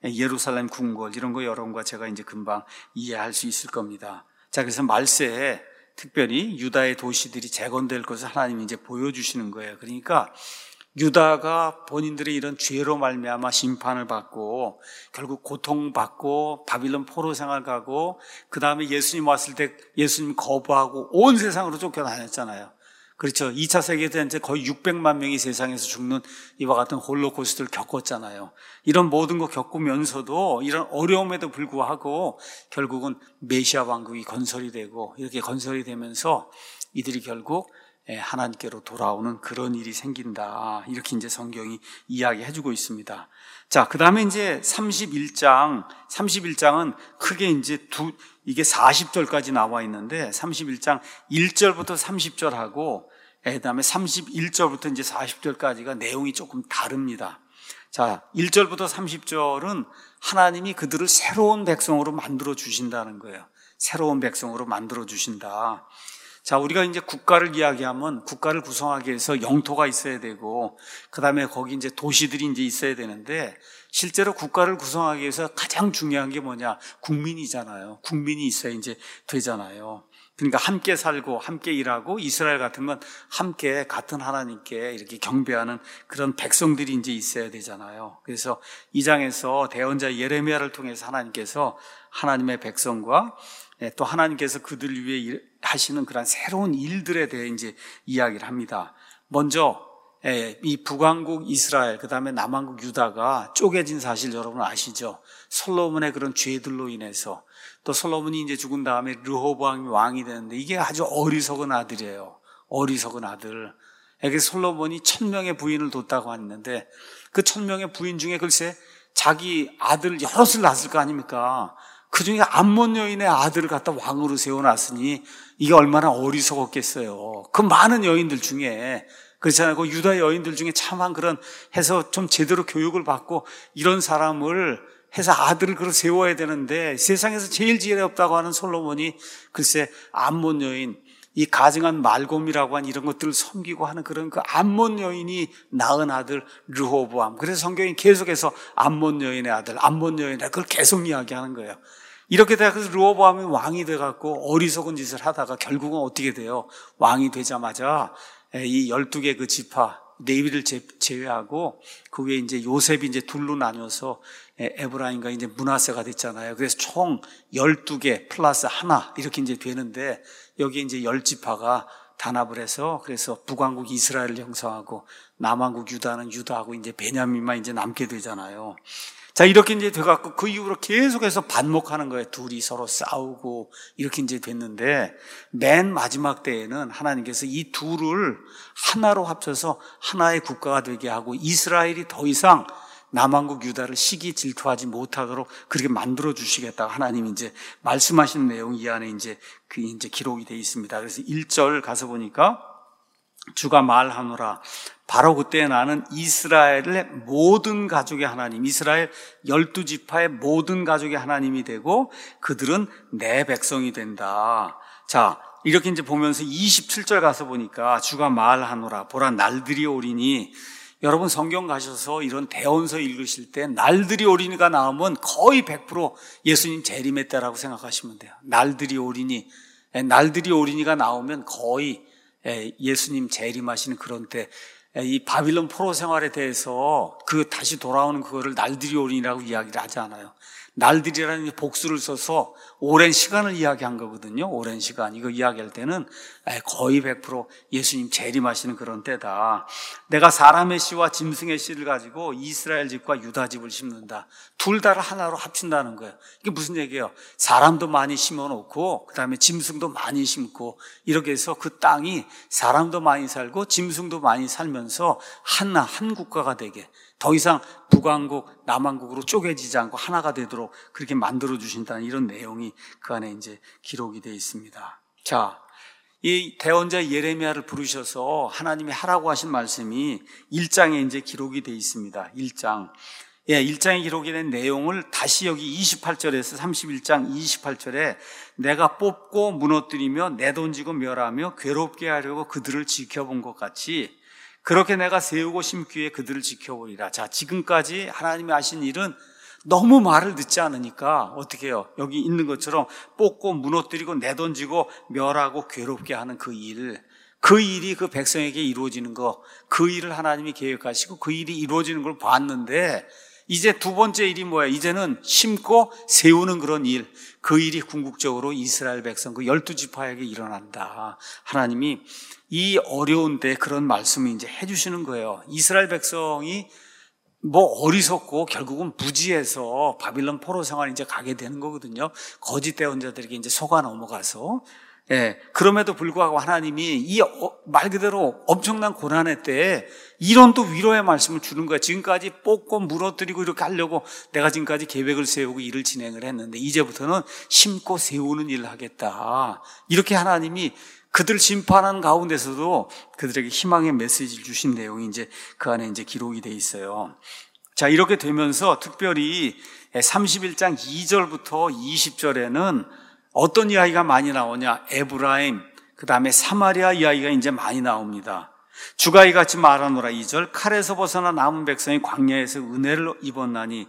궁궐 이런 거 여러분과 제가 이제 금방 이해할 수 있을 겁니다. 자, 그래서 말세에 특별히 유다의 도시들이 재건될 것을 하나님이 이제 보여주시는 거예요. 그러니까 유다가 본인들의 이런 죄로 말미암아 심판을 받고 결국 고통받고 바빌론 포로 생활 가고 그 다음에 예수님 왔을 때 예수님 거부하고 온 세상으로 쫓겨다녔잖아요. 그렇죠. 2차 세계대전 때 거의 600만 명이 세상에서 죽는 이와 같은 홀로코스트를 겪었잖아요. 이런 모든 거 겪으면서도 이런 어려움에도 불구하고 결국은 메시아 왕국이 건설이 되고 이렇게 건설이 되면서 이들이 결국 하나님께로 돌아오는 그런 일이 생긴다. 이렇게 이제 성경이 이야기해주고 있습니다. 자, 그 다음에 이제 31장은 크게 이제 이게 40절까지 나와 있는데 31장 1절부터 30절하고 그 다음에 31절부터 이제 40절까지가 내용이 조금 다릅니다. 자, 1절부터 30절은 하나님이 그들을 새로운 백성으로 만들어 주신다는 거예요. 새로운 백성으로 만들어 주신다. 자, 우리가 이제 국가를 이야기하면 국가를 구성하기 위해서 영토가 있어야 되고, 그 다음에 거기 이제 도시들이 이제 있어야 되는데, 실제로 국가를 구성하기 위해서 가장 중요한 게 뭐냐? 국민이잖아요. 국민이 있어야 이제 되잖아요. 그러니까 함께 살고 함께 일하고 이스라엘 같으면 함께 같은 하나님께 이렇게 경배하는 그런 백성들이 이제 있어야 되잖아요. 그래서 이 장에서 대언자 예레미야를 통해서 하나님께서 하나님의 백성과 또 하나님께서 그들 위해 하시는 그런 새로운 일들에 대해 이제 이야기를 합니다. 먼저 이 북왕국 이스라엘, 그 다음에 남왕국 유다가 쪼개진 사실 여러분 아시죠? 솔로몬의 그런 죄들로 인해서, 또 솔로몬이 이제 죽은 다음에 르호보암이 왕이 되는데 이게 아주 어리석은 아들이에요. 어리석은 아들. 그래서 솔로몬이 1000명의 부인을 뒀다고 했는데 그 1000명의 부인 중에 글쎄 자기 아들 여럿을 낳았을 거 아닙니까? 그 중에 암몬 여인의 아들을 갖다 왕으로 세워놨으니 이게 얼마나 어리석었겠어요. 그 많은 여인들 중에, 그렇잖아요. 그 유다 여인들 중에 참한 그런 해서 좀 제대로 교육을 받고 이런 사람을 해서 아들을 그걸 세워야 되는데 세상에서 제일 지혜롭다고 하는 솔로몬이 글쎄 암몬 여인, 이 가증한 말곰이라고 한 이런 것들을 섬기고 하는 그런 그 암몬 여인이 낳은 아들 르호보암. 그래서 성경이 계속해서 암몬 여인의 아들, 암몬 여인의 아들, 그걸 계속 이야기하는 거예요. 이렇게 돼서 르호보암이 왕이 돼갖고 어리석은 짓을 하다가 결국은 어떻게 돼요? 왕이 되자마자 이 12개 그 지파, 레위를 제외하고 그 위에 이제 요셉이 이제 둘로 나뉘어서 에브라임과 이제 므낫세가 됐잖아요. 그래서 총 12개 플러스 하나 이렇게 이제 되는데 여기에 이제 10지파가 단합을 해서 그래서 북왕국 이스라엘을 형성하고 남왕국 유다는 유다하고 이제 베냐민만 이제 남게 되잖아요. 자, 이렇게 이제 돼갖고 그 이후로 계속해서 반목하는 거예요. 둘이 서로 싸우고 이렇게 이제 됐는데 맨 마지막 때에는 하나님께서 이 둘을 하나로 합쳐서 하나의 국가가 되게 하고 이스라엘이 더 이상 남왕국 유다를 시기 질투하지 못하도록 그렇게 만들어 주시겠다고 하나님이 이제 말씀하신 내용이 이 안에 이제 기록이 되어 있습니다. 그래서 1절 가서 보니까 주가 말하노라. 바로 그때 나는 이스라엘의 모든 가족의 하나님, 이스라엘 12지파의 모든 가족의 하나님이 되고 그들은 내 백성이 된다. 자, 이렇게 이제 보면서 27절 가서 보니까 주가 말하노라. 보라 날들이 오리니, 여러분 성경 가셔서 이런 대언서 읽으실 때 날들이 오리니가 나오면 거의 100% 예수님 재림의 때라고 생각하시면 돼요. 날들이 오리니, 날들이 오리니가 나오면 거의 예수님 재림하시는 그런 때, 이 바빌론 포로 생활에 대해서 그 다시 돌아오는 그거를 날들이 오리니라고 이야기를 하지 않아요. 날들이라는 복수를 써서 오랜 시간을 이야기한 거거든요. 오랜 시간. 이거 이야기할 때는 거의 100% 예수님 재림하시는 그런 때다. 내가 사람의 씨와 짐승의 씨를 가지고 이스라엘 집과 유다 집을 심는다. 둘 다를 하나로 합친다는 거예요. 이게 무슨 얘기예요? 사람도 많이 심어놓고 그 다음에 짐승도 많이 심고 이렇게 해서 그 땅이 사람도 많이 살고 짐승도 많이 살면서 한 국가가 되게, 더 이상 북왕국, 남왕국으로 쪼개지지 않고 하나가 되도록 그렇게 만들어 주신다는 이런 내용이 그 안에 이제 기록이 되어 있습니다. 자, 이 대언자 예레미야를 부르셔서 하나님이 하라고 하신 말씀이 1장에 이제 기록이 되어 있습니다. 1장. 1장에 기록이 된 내용을 다시 여기 28절에서 31장 28절에 내가 뽑고 무너뜨리며 내던지고 멸하며 괴롭게 하려고 그들을 지켜본 것 같이 그렇게 내가 세우고 심기에 그들을 지켜보리라. 자, 지금까지 하나님이 하신 일은 너무 말을 듣지 않으니까 어떻게 해요? 여기 있는 것처럼 뽑고 무너뜨리고 내던지고 멸하고 괴롭게 하는 그 일이 그 백성에게 이루어지는 거, 그 일을 하나님이 계획하시고 그 일이 이루어지는 걸 봤는데 이제 두 번째 일이 뭐예요? 이제는 심고 세우는 그런 일, 그 일이 궁극적으로 이스라엘 백성 그 12지파에게 일어난다. 하나님이 이 어려운 때 그런 말씀을 이제 해주시는 거예요. 이스라엘 백성이 뭐 어리석고 결국은 무지해서 바빌론 포로 생활 이제 가게 되는 거거든요. 거짓 대언자들에게 이제 속아 넘어가서. 그럼에도 불구하고 하나님이 이 말 그대로 엄청난 고난의 때에 이런 또 위로의 말씀을 주는 거예요. 지금까지 뽑고 무너뜨리고 이렇게 하려고 내가 지금까지 계획을 세우고 일을 진행을 했는데 이제부터는 심고 세우는 일을 하겠다. 이렇게 하나님이 그들 심판하는 가운데서도 그들에게 희망의 메시지를 주신 내용이 이제 그 안에 이제 기록이 돼 있어요. 자, 이렇게 되면서 특별히 31장 2절부터 20절에는 어떤 이야기가 많이 나오냐? 에브라임, 그 다음에 사마리아 이야기가 이제 많이 나옵니다. 주가 이같이 말하노라. 2절 칼에서 벗어나 남은 백성이 광야에서 은혜를 입었나니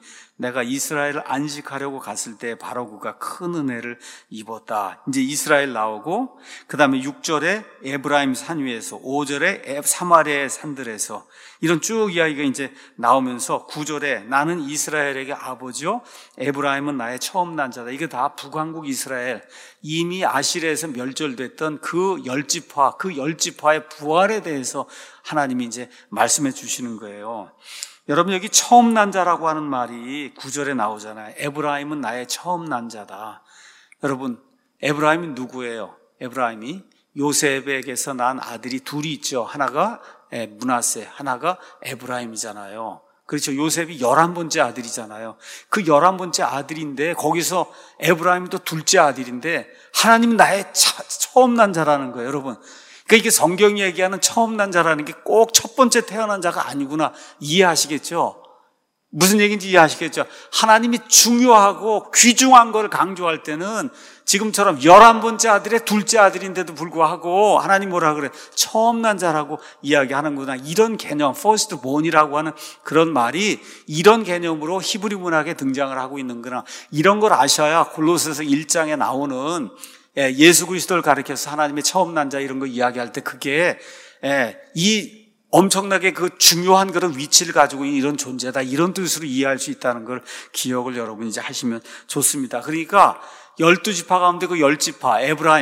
내가 이스라엘을 안식하려고 갔을 때 바로 그가 큰 은혜를 입었다. 이제 이스라엘 나오고, 그 다음에 6절에 에브라임 산 위에서, 5절에 사마리아의 산들에서, 이런 쭉 이야기가 이제 나오면서 9절에 나는 이스라엘에게 아버지요, 에브라임은 나의 처음 난 자다. 이게 다 북왕국 이스라엘, 이미 아시리아에서 멸절됐던 그 열지파, 그 열지파의 부활에 대해서 하나님이 이제 말씀해 주시는 거예요. 여러분, 여기 처음 난 자라고 하는 말이 9절에 나오잖아요. 에브라임은 나의 처음 난 자다. 여러분, 에브라임이 누구예요? 에브라임이 요셉에게서 난 아들이 둘이 있죠. 하나가 므낫세, 하나가 에브라임이잖아요. 그렇죠. 요셉이 11번째 아들이잖아요. 그 11번째 아들인데 거기서 에브라임이 또 둘째 아들인데 하나님은 나의 처음 난 자라는 거예요, 여러분. 그러니까 이게 성경이 얘기하는 처음 난 자라는 게 꼭 첫 번째 태어난 자가 아니구나. 이해하시겠죠? 무슨 얘기인지 이해하시겠죠? 하나님이 중요하고 귀중한 걸 강조할 때는 지금처럼 11번째 아들의 둘째 아들인데도 불구하고 하나님 뭐라 그래? 처음 난 자라고 이야기하는구나. 이런 개념, first born이라고 하는 그런 말이 이런 개념으로 히브리 문학에 등장을 하고 있는구나. 이런 걸 아셔야 골로새서 1장에 나오는 예수 그리스도를 가리켜서 하나님의 처음 난 자 이런 거 이야기할 때 그게 이 엄청나게 그 중요한 그런 위치를 가지고 있는 이런 존재다, 이런 뜻으로 이해할 수 있다는 걸 기억을 여러분이 이제 하시면 좋습니다. 그러니까 12지파 가운데 그 10지파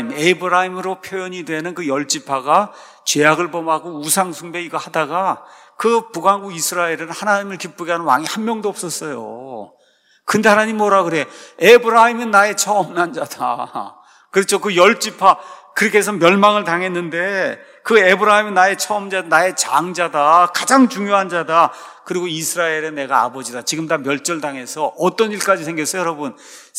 에브라임으로 표현이 되는 그 10지파가 죄악을 범하고 우상숭배 이거 하다가 그 북왕국 이스라엘은 하나님을 기쁘게 하는 왕이 한 명도 없었어요. 근데 하나님 뭐라 그래? 에브라임은 나의 처음 난 자다. 그렇죠. 그 10지파 그렇게 해서 멸망을 당했는데 그 에브라임은 나의 처음자, 나의 장자다. 가장 중요한 자다. 그리고 이스라엘의 내가 아버지다. 지금 다 멸절당해서 어떤 일까지 생겼어요, 여러분?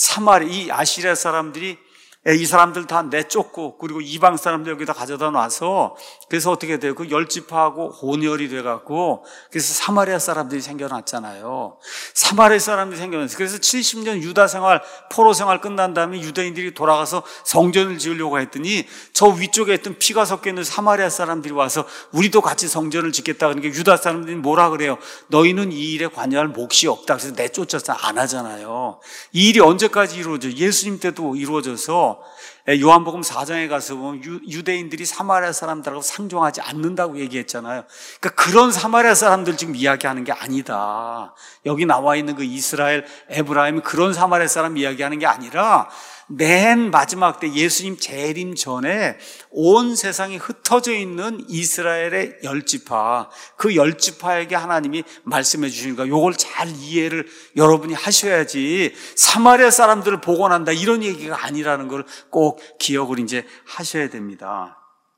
이 아시리아 사람들이 이 사람들 다 내쫓고 그리고 이방 사람들 여기다 가져다 놔서 그래서 어떻게 돼요? 그 10지파하고 혼혈이 돼갖고 그래서 사마리아 사람들이 생겨났잖아요. 사마리아 사람들이 생겨났어요. 그래서 70년 유다 생활, 포로 생활 끝난 다음에 유대인들이 돌아가서 성전을 지으려고 했더니 저 위쪽에 있던 피가 섞여 있는 사마리아 사람들이 와서 우리도 같이 성전을 짓겠다. 그러니까 유다 사람들이 뭐라 그래요? 너희는 이 일에 관여할 몫이 없다. 그래서 내쫓아서 안 하잖아요. 이 일이 언제까지 이루어져요? 예수님 때도 이루어져서 요한복음 4장에 가서 보면 유대인들이 사마리아 사람들하고 상종하지 않는다고 얘기했잖아요. 그러니까 그런 사마리아 사람들 지금 이야기하는 게 아니다. 여기 나와 있는 그 이스라엘 에브라임이 그런 사마리아 사람 이야기하는 게 아니라 맨 마지막 때 예수님 재림 전에 온 세상에 흩어져 있는 이스라엘의 10지파, 그 10지파에게 하나님이 말씀해 주시니까 요걸 잘 이해를 여러분이 하셔야지 사마리아 사람들을 복원한다 이런 얘기가 아니라는 걸 꼭 기억을 이제 하셔야 됩니다.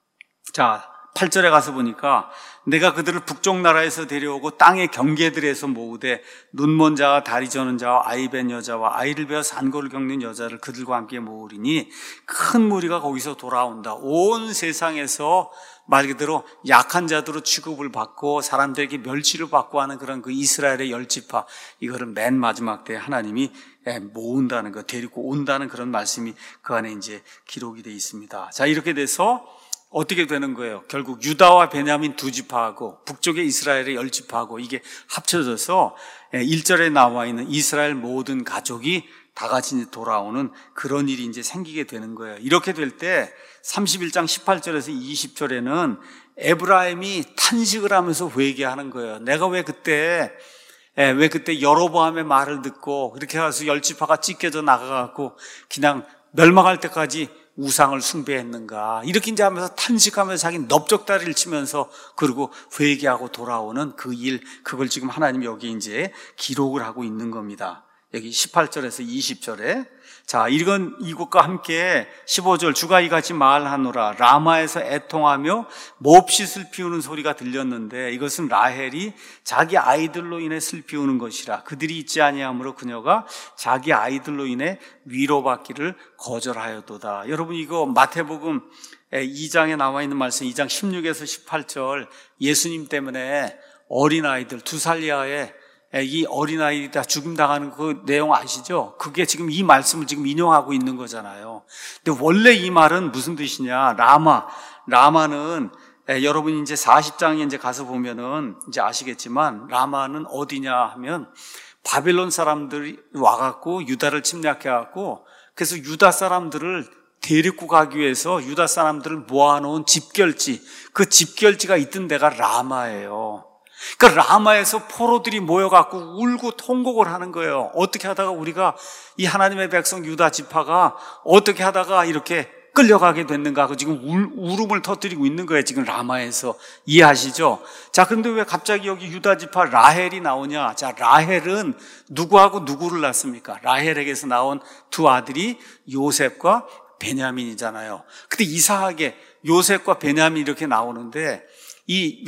자, 8절에 가서 보니까 내가 그들을 북쪽 나라에서 데려오고 땅의 경계들에서 모으되 눈먼 자와 다리 저는 자와 아이 뵌 여자와 아이를 베어 산고를 겪는 여자를 그들과 함께 모으리니 큰 무리가 거기서 돌아온다. 온 세상에서 말 그대로 약한 자들로 취급을 받고 사람들에게 멸시를 받고 하는 그런 그 이스라엘의 10지파, 이거를 맨 마지막 때 하나님이 모은다는 거, 데리고 온다는 그런 말씀이 그 안에 이제 기록이 되어 있습니다. 자, 이렇게 돼서 어떻게 되는 거예요? 결국 유다와 베냐민 2지파하고 북쪽의 이스라엘의 10지파하고 이게 합쳐져서 1절에 나와 있는 이스라엘 모든 가족이 다 같이 돌아오는 그런 일이 이제 생기게 되는 거예요. 이렇게 될 때 31장 18절에서 20절에는 에브라임이 탄식을 하면서 회개하는 거예요. 내가 왜 그때 여로보암의 말을 듣고 그렇게 해서 10지파가 찢겨져 나가갖고 그냥 멸망할 때까지 우상을 숭배했는가, 이렇게 이제 하면서 탄식하면서 자기 넓적다리를 치면서 그리고 회개하고 돌아오는 그 일, 그걸 지금 하나님이 여기 이제 기록을 하고 있는 겁니다. 여기 18절에서 20절에 자, 이것과 함께 15절 주가 이같이 말하노라. 라마에서 애통하며 몹시 슬피우는 소리가 들렸는데 이것은 라헬이 자기 아이들로 인해 슬피우는 것이라. 그들이 있지 아니하므로 그녀가 자기 아이들로 인해 위로받기를 거절하였도다. 여러분, 이거 마태복음 2장에 나와 있는 말씀, 2장 16에서 18절, 예수님 때문에 어린아이들 2살 이하의 이 어린아이들이 다 죽임당하는 그 내용 아시죠? 그게 지금 이 말씀을 지금 인용하고 있는 거잖아요. 근데 원래 이 말은 무슨 뜻이냐? 라마는 여러분이 이제 40장에 이제 가서 보면은 이제 아시겠지만 라마는 어디냐 하면 바벨론 사람들이 와갖고 유다를 침략해갖고 그래서 유다 사람들을 데리고 가기 위해서 유다 사람들을 모아놓은 집결지, 그 집결지가 있던 데가 라마예요. 그러니까 라마에서 포로들이 모여갖고 울고 통곡을 하는 거예요. 어떻게 하다가 우리가 이 하나님의 백성 유다 지파가 어떻게 하다가 이렇게 끌려가게 됐는가 하고 지금 울음을 터뜨리고 있는 거예요. 지금 라마에서. 이해하시죠? 자, 그런데 왜 갑자기 여기 유다 지파 라헬이 나오냐? 자, 라헬은 누구하고 누구를 낳습니까? 라헬에게서 나온 두 아들이 요셉과 베냐민이잖아요. 근데 이상하게 요셉과 베냐민이 이렇게 나오는데 이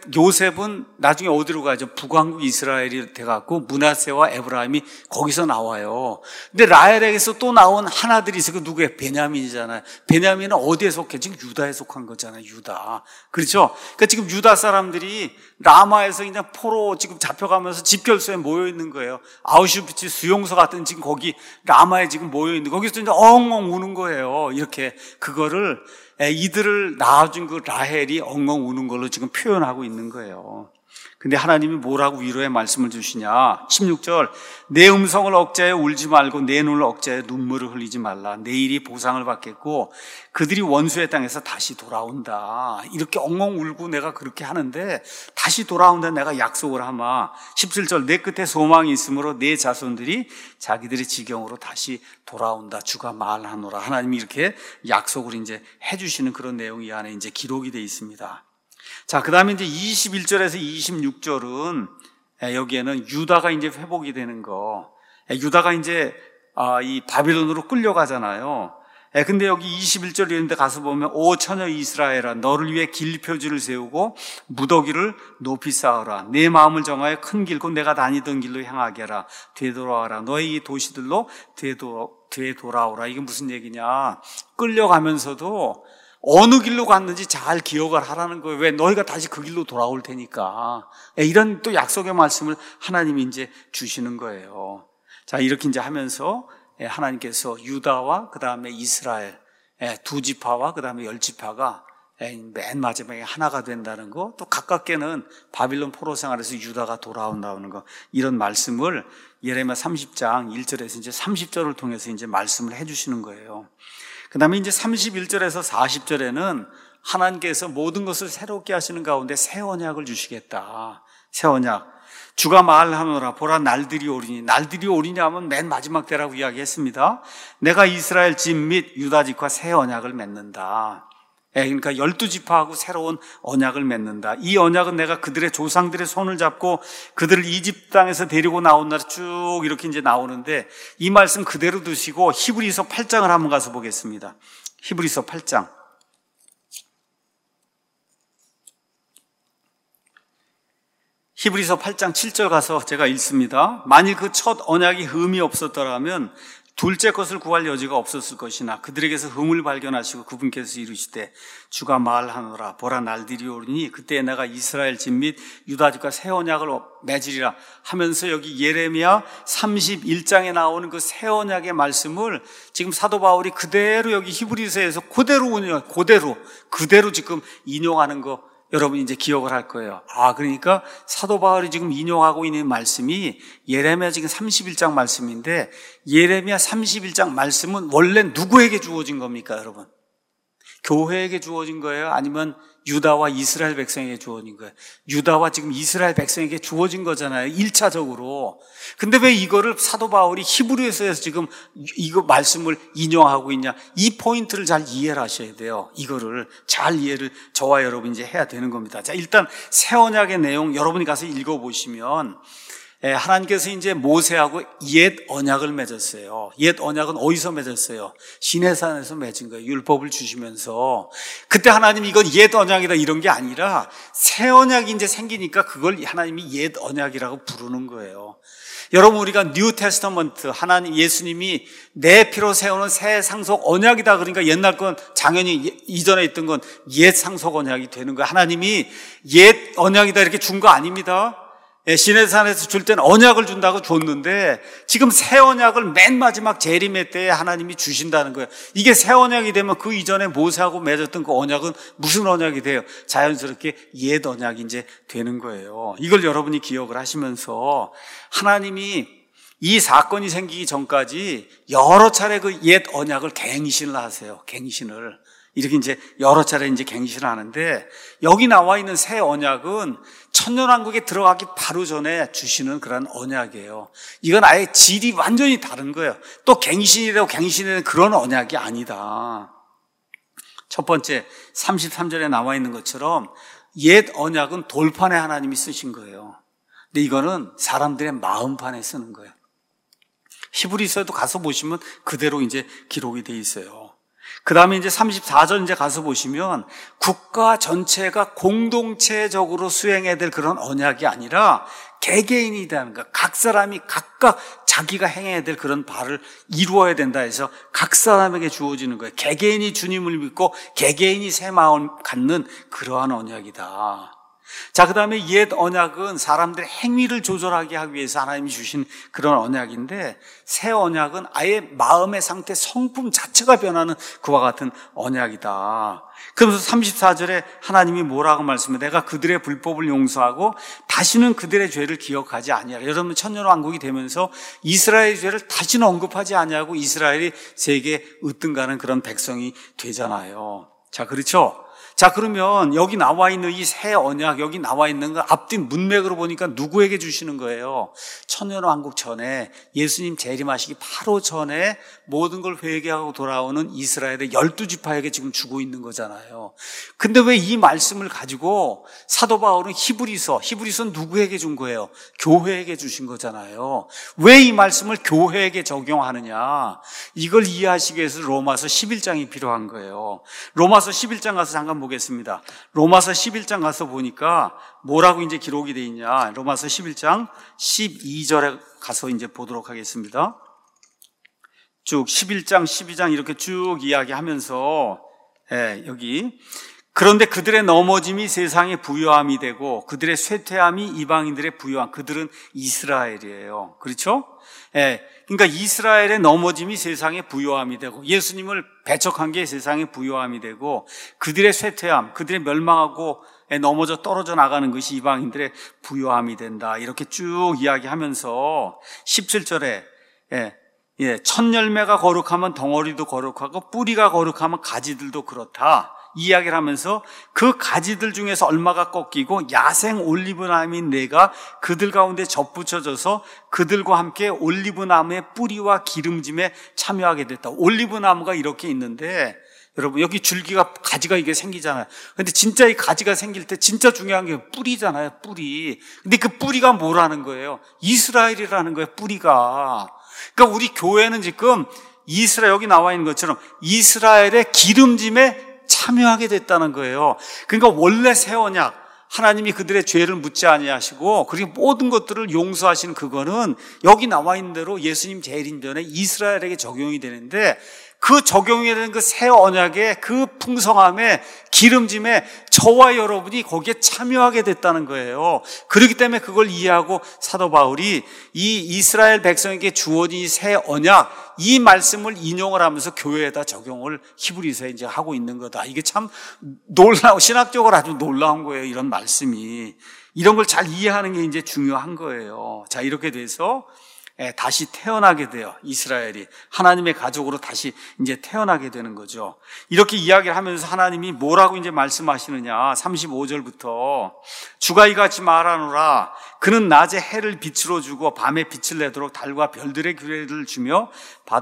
요셉은 나중에 어디로 가죠? 북왕국 이스라엘이 돼갖고 므낫세와 에브라임이 거기서 나와요. 근데 라헬에게서 또 나온 하나들이 있어. 그 누구예요? 베냐민이잖아요. 베냐민은 어디에 속해? 지금 유다에 속한 거잖아요. 유다. 그렇죠? 그러니까 지금 유다 사람들이 라마에서 그냥 포로 지금 잡혀가면서 집결소에 모여 있는 거예요. 아우슈비츠 수용소 같은 지금 거기 라마에 지금 모여 있는 거기서 이제 엉엉 우는 거예요. 이렇게 그거를 이들을 낳아준 그 라헬이 엉엉 우는 걸로 지금 표현하고 있는 거예요. 근데 하나님이 뭐라고 위로의 말씀을 주시냐? 16절, 내 음성을 억제하여 울지 말고 내 눈을 억제하여 눈물을 흘리지 말라. 내일이 보상을 받겠고 그들이 원수의 땅에서 다시 돌아온다. 이렇게 엉엉 울고 내가 그렇게 하는데 다시 돌아온다 내가 약속을 하마. 17절, 내 끝에 소망이 있으므로 내 자손들이 자기들의 지경으로 다시 돌아온다. 주가 말하노라. 하나님이 이렇게 약속을 이제 해주시는 그런 내용이 이 안에 이제 기록이 되어 있습니다. 자, 그 다음에 이제 21절에서 26절은 여기에는 유다가 이제 회복이 되는 거. 유다가 이제 이 바빌론으로 끌려가잖아요. 근데 여기 21절 이런데 가서 보면 오 처녀 이스라엘아 너를 위해 길표지를 세우고 무더기를 높이 쌓으라. 내 마음을 정하여 큰 길고 내가 다니던 길로 향하게 하라. 되돌아와라. 너의 이 도시들로 되돌아오라. 이게 무슨 얘기냐? 끌려가면서도 어느 길로 갔는지 잘 기억을 하라는 거예요. 왜? 너희가 다시 그 길로 돌아올 테니까. 이런 또 약속의 말씀을 하나님이 이제 주시는 거예요. 자, 이렇게 이제 하면서 하나님께서 유다와 그 다음에 이스라엘 두 지파와 그 다음에 10지파가 맨 마지막에 하나가 된다는 거, 또 가깝게는 바빌론 포로 생활에서 유다가 돌아온다는 거, 이런 말씀을 예레미야 30장 1절에서 이제 30절을 통해서 이제 말씀을 해주시는 거예요. 그 다음에 이제 31절에서 40절에는 하나님께서 모든 것을 새롭게 하시는 가운데 새 언약을 주시겠다. 새 언약. 주가 말하노라. 보라 날들이 오리니. 날들이 오리니 하면 맨 마지막 때라고 이야기했습니다. 내가 이스라엘 집 및 유다 집과 새 언약을 맺는다. 그러니까 12지파하고 새로운 언약을 맺는다. 이 언약은 내가 그들의 조상들의 손을 잡고 그들을 이집트 땅에서 데리고 나온 날 쭉 이렇게 이제 나오는데 이 말씀 그대로 두시고 히브리서 8장을 한번 가서 보겠습니다. 히브리서 8장. 히브리서 8장 7절 가서 제가 읽습니다. 만일 그 첫 언약이 흠이 없었더라면 둘째 것을 구할 여지가 없었을 것이나 그들에게서 흠을 발견하시고 그분께서 이르시되 주가 말하노라. 보라 날들이 오리니 그때 내가 이스라엘 집 및 유다 집과 새 언약을 맺으리라 하면서 여기 예레미야 31장에 나오는 그 새 언약의 말씀을 지금 사도 바울이 그대로 여기 히브리서에서 그대로 지금 인용하는 거 여러분 이제 기억을 할 거예요. 그러니까 사도 바울이 지금 인용하고 있는 말씀이 예레미야 지금 31장 말씀인데 예레미야 31장 말씀은 원래 누구에게 주어진 겁니까, 여러분? 교회에게 주어진 거예요? 아니면 유다와 이스라엘 백성에게 주어진 거예요? 유다와 지금 이스라엘 백성에게 주어진 거잖아요, 1차적으로. 근데 왜 이거를 사도 바울이 히브리서에서 지금 이거 말씀을 인용하고 있냐? 이 포인트를 잘 이해를 하셔야 돼요. 이거를 잘 이해를 저와 여러분이 이제 해야 되는 겁니다. 자, 일단 새 언약의 내용 여러분이 가서 읽어보시면 하나님께서 이제 모세하고 옛 언약을 맺었어요. 옛 언약은 어디서 맺었어요? 시내산에서 맺은 거예요. 율법을 주시면서. 그때 하나님이 이건 옛 언약이다 이런 게 아니라 새 언약이 이제 생기니까 그걸 하나님이 옛 언약이라고 부르는 거예요. 여러분, 우리가 뉴 테스터먼트, 하나님 예수님이 내 피로 세우는 새 상속 언약이다 그러니까 옛날 건 당연히 이전에 있던 건 옛 상속 언약이 되는 거예요. 하나님이 옛 언약이다 이렇게 준 거 아닙니다. 시내산에서 줄 때는 언약을 준다고 줬는데 지금 새 언약을 맨 마지막 재림의 때에 하나님이 주신다는 거예요. 이게 새 언약이 되면 그 이전에 모세하고 맺었던 그 언약은 무슨 언약이 돼요? 자연스럽게 옛 언약이 이제 되는 거예요. 이걸 여러분이 기억을 하시면서 하나님이 이 사건이 생기기 전까지 여러 차례 그 옛 언약을 갱신을 하세요. 갱신을. 이렇게 이제 여러 차례 이제 갱신을 하는데 여기 나와 있는 새 언약은 천년왕국에 들어가기 바로 전에 주시는 그런 언약이에요. 이건 아예 질이 완전히 다른 거예요. 또 갱신이라고 갱신하는 그런 언약이 아니다. 첫 번째 33절에 나와 있는 것처럼 옛 언약은 돌판에 하나님이 쓰신 거예요. 근데 이거는 사람들의 마음판에 쓰는 거예요. 히브리서에도 가서 보시면 그대로 이제 기록이 돼 있어요. 그 다음에 이제 34절 이제 가서 보시면 국가 전체가 공동체적으로 수행해야 될 그런 언약이 아니라 개개인이 되는 거야. 각 사람이 각각 자기가 행해야 될 그런 바를 이루어야 된다 해서 각 사람에게 주어지는 거예요. 개개인이 주님을 믿고 개개인이 새 마음 갖는 그러한 언약이다. 자, 그 다음에 옛 언약은 사람들의 행위를 조절하게 하기 위해서 하나님이 주신 그런 언약인데 새 언약은 아예 마음의 상태, 성품 자체가 변하는 그와 같은 언약이다. 그러면서 34절에 하나님이 뭐라고 말씀해? 내가 그들의 불법을 용서하고 다시는 그들의 죄를 기억하지 아니하라. 여러분 천년왕국이 되면서 이스라엘의 죄를 다시는 언급하지 아니하고 이스라엘이 세계에 으뜸가는 그런 백성이 되잖아요. 자, 그렇죠? 자, 그러면 여기 나와 있는 이 새 언약, 여기 나와 있는 거 앞뒤 문맥으로 보니까 누구에게 주시는 거예요? 천년왕국 전에 예수님 재림하시기 바로 전에 모든 걸 회개하고 돌아오는 이스라엘의 12지파에게 지금 주고 있는 거잖아요. 근데 왜 이 말씀을 가지고 사도 바울은 히브리서는 누구에게 준 거예요? 교회에게 주신 거잖아요. 왜 이 말씀을 교회에게 적용하느냐? 이걸 이해하시기 위해서 로마서 11장이 필요한 거예요. 로마서 11장 가서 잠깐 보겠습니다. 로마서 11장 가서 보니까 뭐라고 이제 기록이 되어 있냐. 로마서 11장 12절에 가서 이제 보도록 하겠습니다. 쭉 11장, 12장 이렇게 쭉 이야기하면서 여기 그런데 그들의 넘어짐이 세상의 부요함이 되고 그들의 쇠퇴함이 이방인들의 부요함. 그들은 이스라엘이에요. 그렇죠? 그러니까 이스라엘의 넘어짐이 세상의 부요함이 되고 예수님을 배척한 게 세상의 부요함이 되고 그들의 쇠퇴함, 그들의 멸망하고 넘어져 떨어져 나가는 것이 이방인들의 부요함이 된다. 이렇게 쭉 이야기하면서 17절에 첫 열매가 거룩하면 덩어리도 거룩하고 뿌리가 거룩하면 가지들도 그렇다. 이 이야기를 하면서 그 가지들 중에서 얼마가 꺾이고 야생 올리브나무인 내가 그들 가운데 접붙여져서 그들과 함께 올리브나무의 뿌리와 기름짐에 참여하게 됐다. 올리브나무가 이렇게 있는데 여러분 여기 줄기가 가지가 이게 생기잖아요. 근데 진짜 이 가지가 생길 때 진짜 중요한 게 뿌리잖아요. 뿌리. 근데 그 뿌리가 뭐라는 거예요? 이스라엘이라는 거예요. 뿌리가. 그러니까 우리 교회는 지금 이스라엘 여기 나와 있는 것처럼 이스라엘의 기름짐에 참여하게 됐다는 거예요. 그러니까 원래 새 언약 하나님이 그들의 죄를 묻지 아니하시고 그리고 모든 것들을 용서하시는 그거는 여기 나와 있는 대로 예수님 재림 전에 이스라엘에게 적용이 되는데 그 적용이 되는 그 새 언약의 그 풍성함에 기름짐에 저와 여러분이 거기에 참여하게 됐다는 거예요. 그렇기 때문에 그걸 이해하고 사도 바울이 이 이스라엘 백성에게 주어진 새 언약 이 말씀을 인용을 하면서 교회에다 적용을 히브리서에 이제 하고 있는 거다. 이게 참 신학적으로 아주 놀라운 거예요. 이런 말씀이. 이런 걸 잘 이해하는 게 이제 중요한 거예요. 자, 이렇게 돼서 다시 태어나게 돼요. 이스라엘이 하나님의 가족으로 다시 이제 태어나게 되는 거죠. 이렇게 이야기를 하면서 하나님이 뭐라고 이제 말씀하시느냐. 35절부터 주가 이같이 말하노라. 그는 낮에 해를 빛으로 주고 밤에 빛을 내도록 달과 별들의 규례를 주며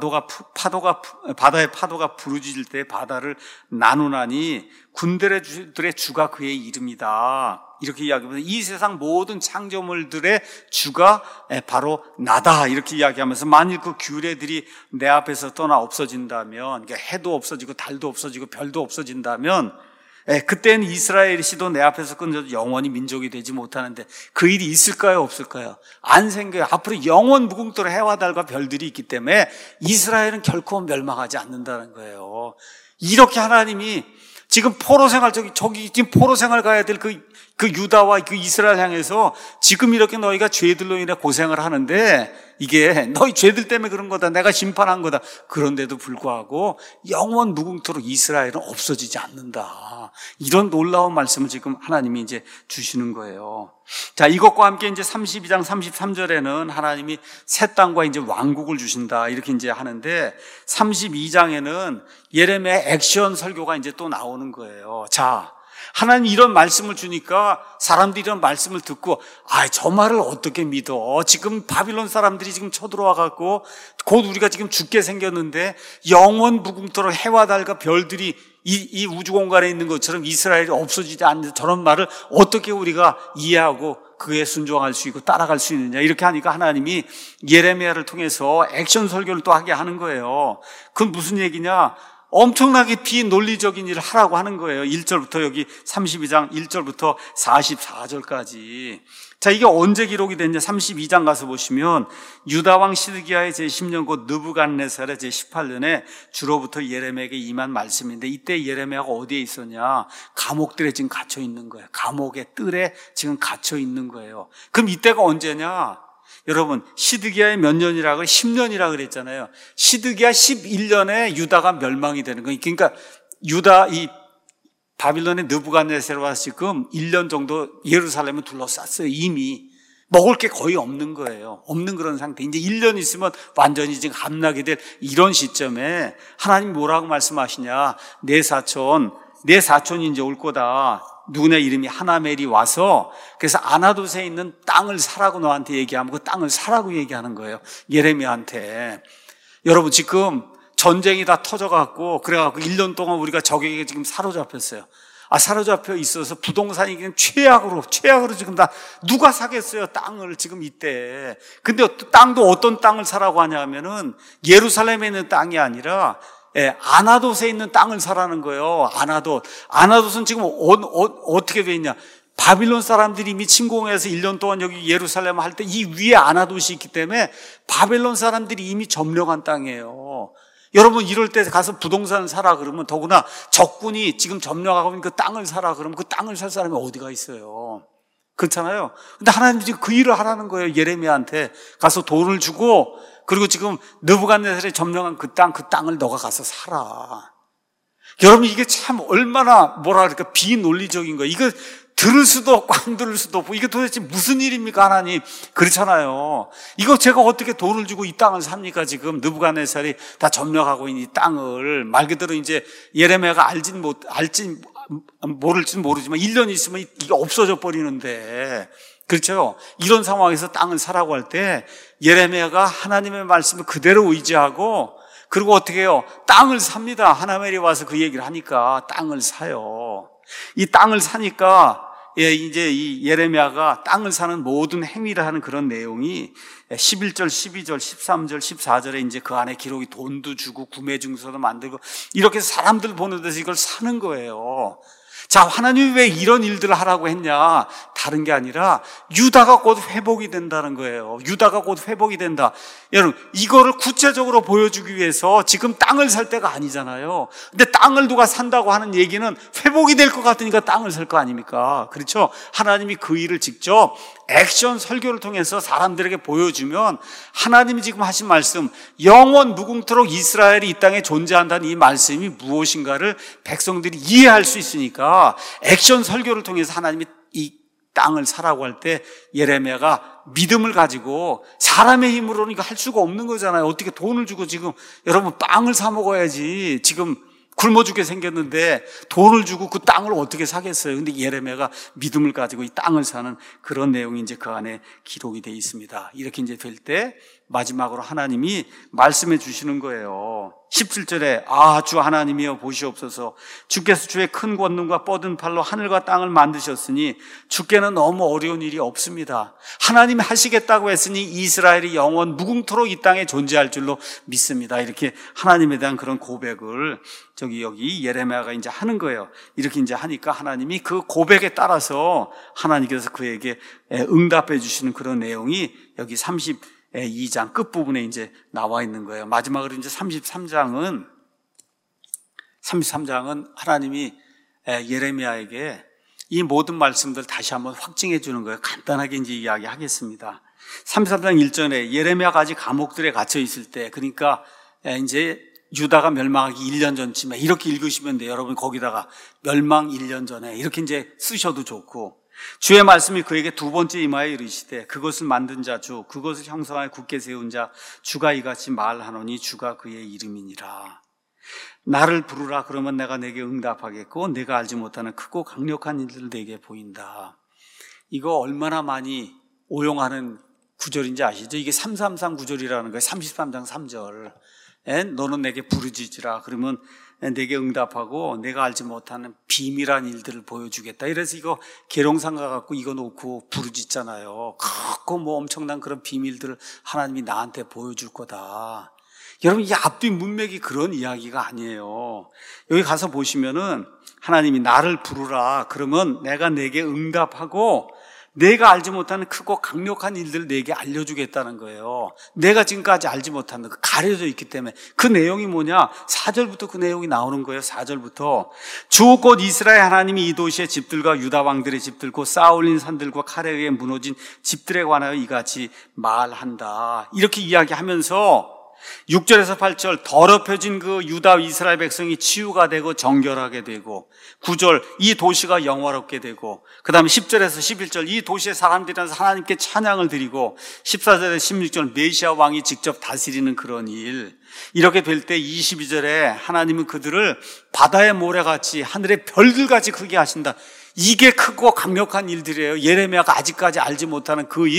바다의 파도가 부르짖을 때 바다를 나누나니 군대들의 주가 그의 이름이다. 이렇게 이야기하면서 이 세상 모든 창조물들의 주가 바로 나다. 이렇게 이야기하면서 만일 그 규례들이 내 앞에서 떠나 없어진다면, 그러니까 해도 없어지고 달도 없어지고 별도 없어진다면 그때는 이스라엘이 시도 내 앞에서 끊어져 영원히 민족이 되지 못하는데 그 일이 있을까요? 없을까요? 안 생겨요. 앞으로 영원 무궁토록 해와 달과 별들이 있기 때문에 이스라엘은 결코 멸망하지 않는다는 거예요. 이렇게 하나님이 지금 포로 생활, 저기 지금 포로 생활 가야 될 그 그 유다와 그 이스라엘 향해서 지금 이렇게 너희가 죄들로 인해 고생을 하는데 이게 너희 죄들 때문에 그런 거다. 내가 심판한 거다. 그런데도 불구하고 영원 무궁토록 이스라엘은 없어지지 않는다. 이런 놀라운 말씀을 지금 하나님이 이제 주시는 거예요. 자, 이것과 함께 이제 32장 33절에는 하나님이 새 땅과 이제 왕국을 주신다. 이렇게 이제 하는데 32장에는 예레미야의 액션 설교가 이제 또 나오는 거예요. 자, 하나님 이런 말씀을 주니까 사람들이 이런 말씀을 듣고 저 말을 어떻게 믿어? 지금 바빌론 사람들이 지금 쳐들어와 갖고 곧 우리가 지금 죽게 생겼는데 영원 무궁토록 해와 달과 별들이 이 우주 공간에 있는 것처럼 이스라엘이 없어지지 않는 저런 말을 어떻게 우리가 이해하고 그에 순종할 수 있고 따라갈 수 있느냐. 이렇게 하니까 하나님이 예레미야를 통해서 액션 설교를 또 하게 하는 거예요. 그건 무슨 얘기냐? 엄청나게 비논리적인 일을 하라고 하는 거예요. 1절부터 여기 32장 1절부터 44절까지. 자, 이게 언제 기록이 됐냐? 32장 가서 보시면 유다왕 시드기야의 제10년 곧 느부갓네살의 제18년에 주로부터 예레미야에게 임한 말씀인데 이때 예레미야가 어디에 있었냐? 감옥들에 지금 갇혀 있는 거예요. 감옥의 뜰에 지금 갇혀 있는 거예요. 그럼 이때가 언제냐? 여러분, 시드기야의 몇 년이라고 10년이라고 그랬잖아요. 시드기야 11년에 유다가 멸망이 되는 거예요. 그러니까 유다 이 바빌론의 느부갓네살이 와서 지금 1년 정도 예루살렘을 둘러쌌어요. 이미 먹을 게 거의 없는 거예요. 없는 그런 상태. 이제 1년 있으면 완전히 지금 함락이 될 이런 시점에 하나님 뭐라고 말씀하시냐? 내 사촌이 이제 올 거다. 누구네 이름이 하나멜이 와서 그래서 아나돗에 있는 땅을 사라고 너한테 얘기하면 그 땅을 사라고 얘기하는 거예요. 예레미야한테. 여러분, 지금 전쟁이 다 터져갖고 그래갖고 1년 동안 우리가 적에게 지금 사로잡혔어요. 사로잡혀 있어서 부동산이 그냥 최악으로 지금 다 누가 사겠어요? 땅을 지금 이때. 근데 땅도 어떤 땅을 사라고 하냐 하면은 예루살렘에 있는 땅이 아니라 아나돗에 있는 땅을 사라는 거예요. 아나돗은 지금 어떻게 돼 있냐? 바빌론 사람들이 이미 침공해서 1년 동안 여기 예루살렘 할 때 이 위에 아나돗이 있기 때문에 바빌론 사람들이 이미 점령한 땅이에요. 여러분, 이럴 때 가서 부동산을 사라 그러면 더구나 적군이 지금 점령하고 있는 그 땅을 사라 그러면 그 땅을 살 사람이 어디가 있어요? 그렇잖아요. 근데 하나님이 지금 그 일을 하라는 거예요. 예레미야한테 가서 돈을 주고 그리고 지금 느부갓네살이 점령한 그 땅을 너가 가서 사라. 여러분, 이게 참 얼마나 비논리적인 거예요. 이거 들을 수도 없고 안 들을 수도 없고 이게 도대체 무슨 일입니까? 하나님. 그렇잖아요. 이거 제가 어떻게 돈을 주고 이 땅을 삽니까? 지금 느부갓네살이 다 점령하고 있는 이 땅을 말 그대로 이제 예레미야가 모를지는 모르지만 1년 있으면 이게 없어져 버리는데, 그렇죠? 이런 상황에서 땅을 사라고 할 때 예레미야가 하나님의 말씀을 그대로 의지하고 그리고 어떻게 해요? 땅을 삽니다. 하나멜이 와서 그 얘기를 하니까 땅을 사요. 이 땅을 사니까 이제 이 예레미야가 땅을 사는 모든 행위를 하는 그런 내용이 11절, 12절, 13절, 14절에 이제 그 안에 기록이 돈도 주고 구매 증서도 만들고 이렇게 사람들 보는 데서 이걸 사는 거예요. 자, 하나님이 왜 이런 일들을 하라고 했냐? 다른 게 아니라 유다가 곧 회복이 된다는 거예요. 유다가 곧 회복이 된다. 여러분, 이거를 구체적으로 보여주기 위해서 지금 땅을 살 때가 아니잖아요. 근데 땅을 누가 산다고 하는 얘기는 회복이 될 것 같으니까 땅을 살 거 아닙니까? 그렇죠? 하나님이 그 일을 직접 액션 설교를 통해서 사람들에게 보여주면 하나님이 지금 하신 말씀, 영원 무궁토록 이스라엘이 이 땅에 존재한다는 이 말씀이 무엇인가를 백성들이 이해할 수 있으니까 액션 설교를 통해서 하나님이 이 땅을 사라고 할 때 예레미야가 믿음을 가지고 사람의 힘으로는 이거 할 수가 없는 거잖아요. 어떻게 돈을 주고 지금 여러분 빵을 사 먹어야지 지금 굶어 죽게 생겼는데 돈을 주고 그 땅을 어떻게 사겠어요? 근데 예레미야가 믿음을 가지고 이 땅을 사는 그런 내용이 이제 그 안에 기록이 되어 있습니다. 이렇게 이제 될 때 마지막으로 하나님이 말씀해 주시는 거예요. 17절에 주 하나님이여 보시옵소서. 주께서 주의 큰 권능과 뻗은 팔로 하늘과 땅을 만드셨으니 주께는 너무 어려운 일이 없습니다. 하나님이 하시겠다고 했으니 이스라엘이 영원 무궁토록 이 땅에 존재할 줄로 믿습니다. 이렇게 하나님에 대한 그런 고백을 여기 예레미야가 이제 하는 거예요. 이렇게 이제 하니까 하나님이 그 고백에 따라서 하나님께서 그에게 응답해 주시는 그런 내용이 여기 32장 끝부분에 이제 나와 있는 거예요. 마지막으로 이제 33장은 하나님이 예레미야에게 이 모든 말씀들 다시 한번 확증해 주는 거예요. 간단하게 이제 이야기하겠습니다. 33장 1절에 예레미야가 아직 감옥들에 갇혀 있을 때, 그러니까 이제 유다가 멸망하기 1년 전쯤에 이렇게 읽으시면 돼요. 여러분 거기다가 멸망 1년 전에 이렇게 이제 쓰셔도 좋고, 주의 말씀이 그에게 두 번째 임하여 이르시되 그것을 만든 자 주, 그것을 형성하여 굳게 세운 자 주가 이같이 말하노니 주가 그의 이름이니라. 나를 부르라 그러면 내가 내게 응답하겠고 내가 알지 못하는 크고 강력한 일들을 내게 보인다. 이거 얼마나 많이 오용하는 구절인지 아시죠? 이게 333 구절이라는 거예요. 33장 3절. 너는 내게 부르짖으라 그러면 내게 응답하고 내가 알지 못하는 비밀한 일들을 보여주겠다. 이래서 이거 계룡상가 갖고 이거 놓고 부르짖잖아요. 크고 뭐 엄청난 그런 비밀들을 하나님이 나한테 보여줄 거다. 여러분 이 앞뒤 문맥이 그런 이야기가 아니에요. 여기 가서 보시면은 하나님이 나를 부르라 그러면 내가 내게 응답하고 내가 알지 못하는 크고 강력한 일들을 내게 알려주겠다는 거예요. 내가 지금까지 알지 못하는 거 가려져 있기 때문에. 그 내용이 뭐냐? 4절부터 그 내용이 나오는 거예요. 4절부터 주 곧 이스라엘 하나님이 이 도시의 집들과 유다 왕들의 집들 곧 쌓아올린 산들과 칼에 의해 무너진 집들에 관하여 이같이 말한다. 이렇게 이야기하면서 6절에서 8절 더럽혀진 그 유다 이스라엘 백성이 치유가 되고 정결하게 되고, 9절 이 도시가 영화롭게 되고, 그 다음에 10절에서 11절 이 도시의 사람들이라서 하나님께 찬양을 드리고, 14절에서 16절 메시아 왕이 직접 다스리는 그런 일. 이렇게 될 때 22절에 하나님은 그들을 바다의 모래같이 하늘의 별들같이 크게 하신다. 이게 크고 강력한 일들이에요. 예레미야가 아직까지 알지 못하는 그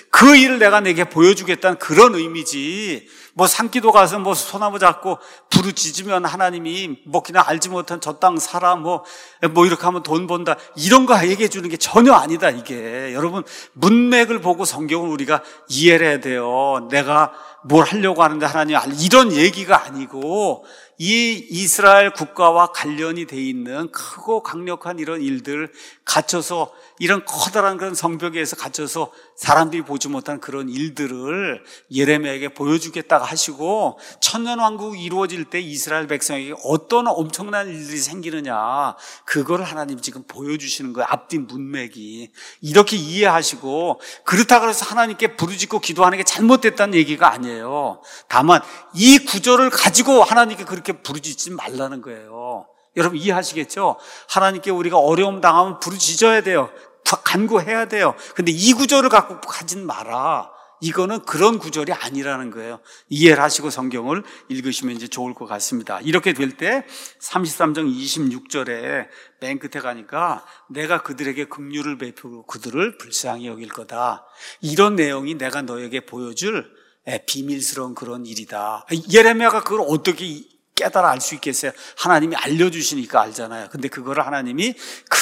일을 내가 내게 보여주겠다는 그런 의미지. 뭐 산기도 가서 뭐 소나무 잡고 부르짖으면 하나님이 뭐 그냥 알지 못한 저 땅 살아 뭐 이렇게 하면 돈 번다 이런 거 얘기해 주는 게 전혀 아니다. 이게 여러분 문맥을 보고 성경을 우리가 이해를 해야 돼요. 내가 뭘 하려고 하는데 하나님 이런 얘기가 아니고 이 이스라엘 국가와 관련이 돼 있는 크고 강력한 이런 일들 갇혀서 이런 커다란 그런 성벽에서 갇혀서 사람들이 보지 못한 그런 일들을 예레미야에게 보여주겠다고 하시고 천년왕국이 이루어질 때 이스라엘 백성에게 어떤 엄청난 일들이 생기느냐 그걸 하나님 지금 보여주시는 거예요. 앞뒤 문맥이 이렇게 이해하시고 그렇다고 해서 하나님께 부르짖고 기도하는 게 잘못됐다는 얘기가 아니에요. 다만 이 구절을 가지고 하나님께 그렇게 부르짖지 말라는 거예요. 여러분 이해하시겠죠? 하나님께 우리가 어려움 당하면 부르짖어야 돼요. 간구해야 돼요. 근데 이 구절을 갖고 가진 마라. 이거는 그런 구절이 아니라는 거예요. 이해를 하시고 성경을 읽으시면 이제 좋을 것 같습니다. 이렇게 될 때 33장 26절에 맨 끝에 가니까 내가 그들에게 긍휼을 베풀고 그들을 불쌍히 여길 거다. 이런 내용이 내가 너에게 보여줄 비밀스러운 그런 일이다. 예레미야가 그걸 어떻게 깨달아 알 수 있겠어요? 하나님이 알려주시니까 알잖아요. 근데 그거를 하나님이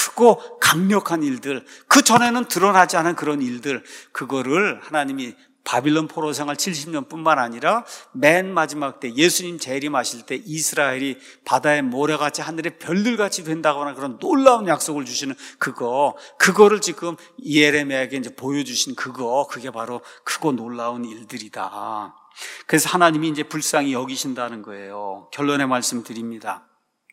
크고 강력한 일들, 그 전에는 드러나지 않은 그런 일들, 그거를 하나님이 바빌론 포로 생활 70년 뿐만 아니라 맨 마지막 때 예수님 재림하실 때 이스라엘이 바다의 모래같이 하늘의 별들같이 된다고 하는 그런 놀라운 약속을 주시는 그거를 지금 예레미야에게 이제 보여주신 그게 바로 크고 놀라운 일들이다. 그래서 하나님이 이제 불쌍히 여기신다는 거예요. 결론의 말씀 드립니다.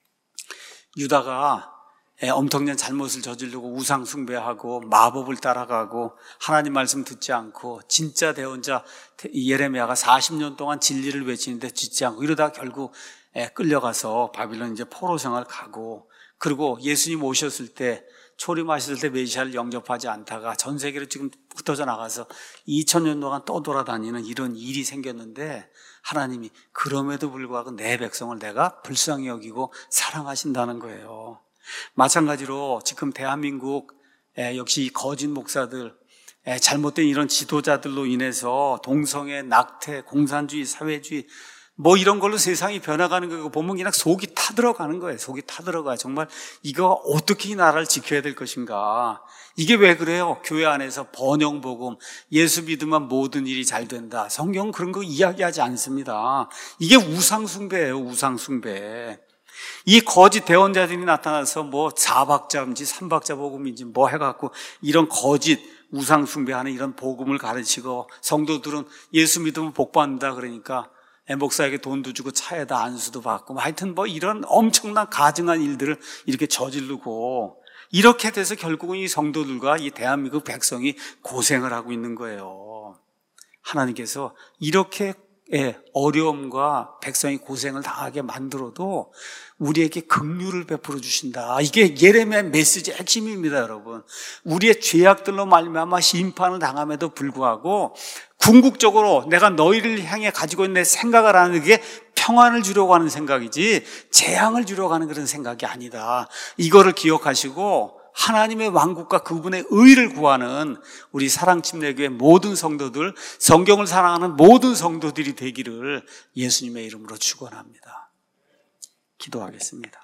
유다가 엄청난 잘못을 저지르고 우상 숭배하고 마법을 따라가고 하나님 말씀 듣지 않고 진짜 대언자 예레미야가 40년 동안 진리를 외치는데 듣지 않고 이러다 결국 끌려가서 바빌론 이제 포로 생활 가고, 그리고 예수님 오셨을 때 초림하셨을 때 메시아를 영접하지 않다가 전 세계로 지금 흩어져 나가서 2000년 동안 떠돌아다니는 이런 일이 생겼는데 하나님이 그럼에도 불구하고 내 백성을 내가 불쌍히 여기고 사랑하신다는 거예요. 마찬가지로 지금 대한민국 역시 거짓 목사들, 잘못된 이런 지도자들로 인해서 동성애, 낙태, 공산주의, 사회주의 뭐 이런 걸로 세상이 변해가는 거 보면 그냥 속이 타들어가는 거예요. 속이 타들어가요. 정말 이거 어떻게 이 나라를 지켜야 될 것인가. 이게 왜 그래요? 교회 안에서 번영복음, 예수 믿으면 모든 일이 잘 된다. 성경은 그런 거 이야기하지 않습니다. 이게 우상숭배예요. 우상숭배. 이 거짓 대언자들이 나타나서 뭐 4박자인지 3박자 복음인지 뭐 해갖고 이런 거짓 우상숭배하는 이런 복음을 가르치고 성도들은 예수 믿으면 복받는다 그러니까 목사에게 돈도 주고 차에다 안수도 받고 하여튼 뭐 이런 엄청난 가증한 일들을 이렇게 저지르고, 이렇게 돼서 결국은 이 성도들과 이 대한민국 백성이 고생을 하고 있는 거예요. 하나님께서 이렇게 어려움과 백성이 고생을 당하게 만들어도 우리에게 긍휼을 베풀어 주신다. 이게 예레미야의 메시지의 핵심입니다, 여러분. 우리의 죄악들로 말미암아 심판을 당함에도 불구하고 궁극적으로 내가 너희를 향해 가지고 있는 내 생각을 하는 게 평안을 주려고 하는 생각이지 재앙을 주려고 하는 그런 생각이 아니다. 이거를 기억하시고 하나님의 왕국과 그분의 의를 구하는 우리 사랑침례교회 모든 성도들, 성경을 사랑하는 모든 성도들이 되기를 예수님의 이름으로 축원합니다. 기도하겠습니다.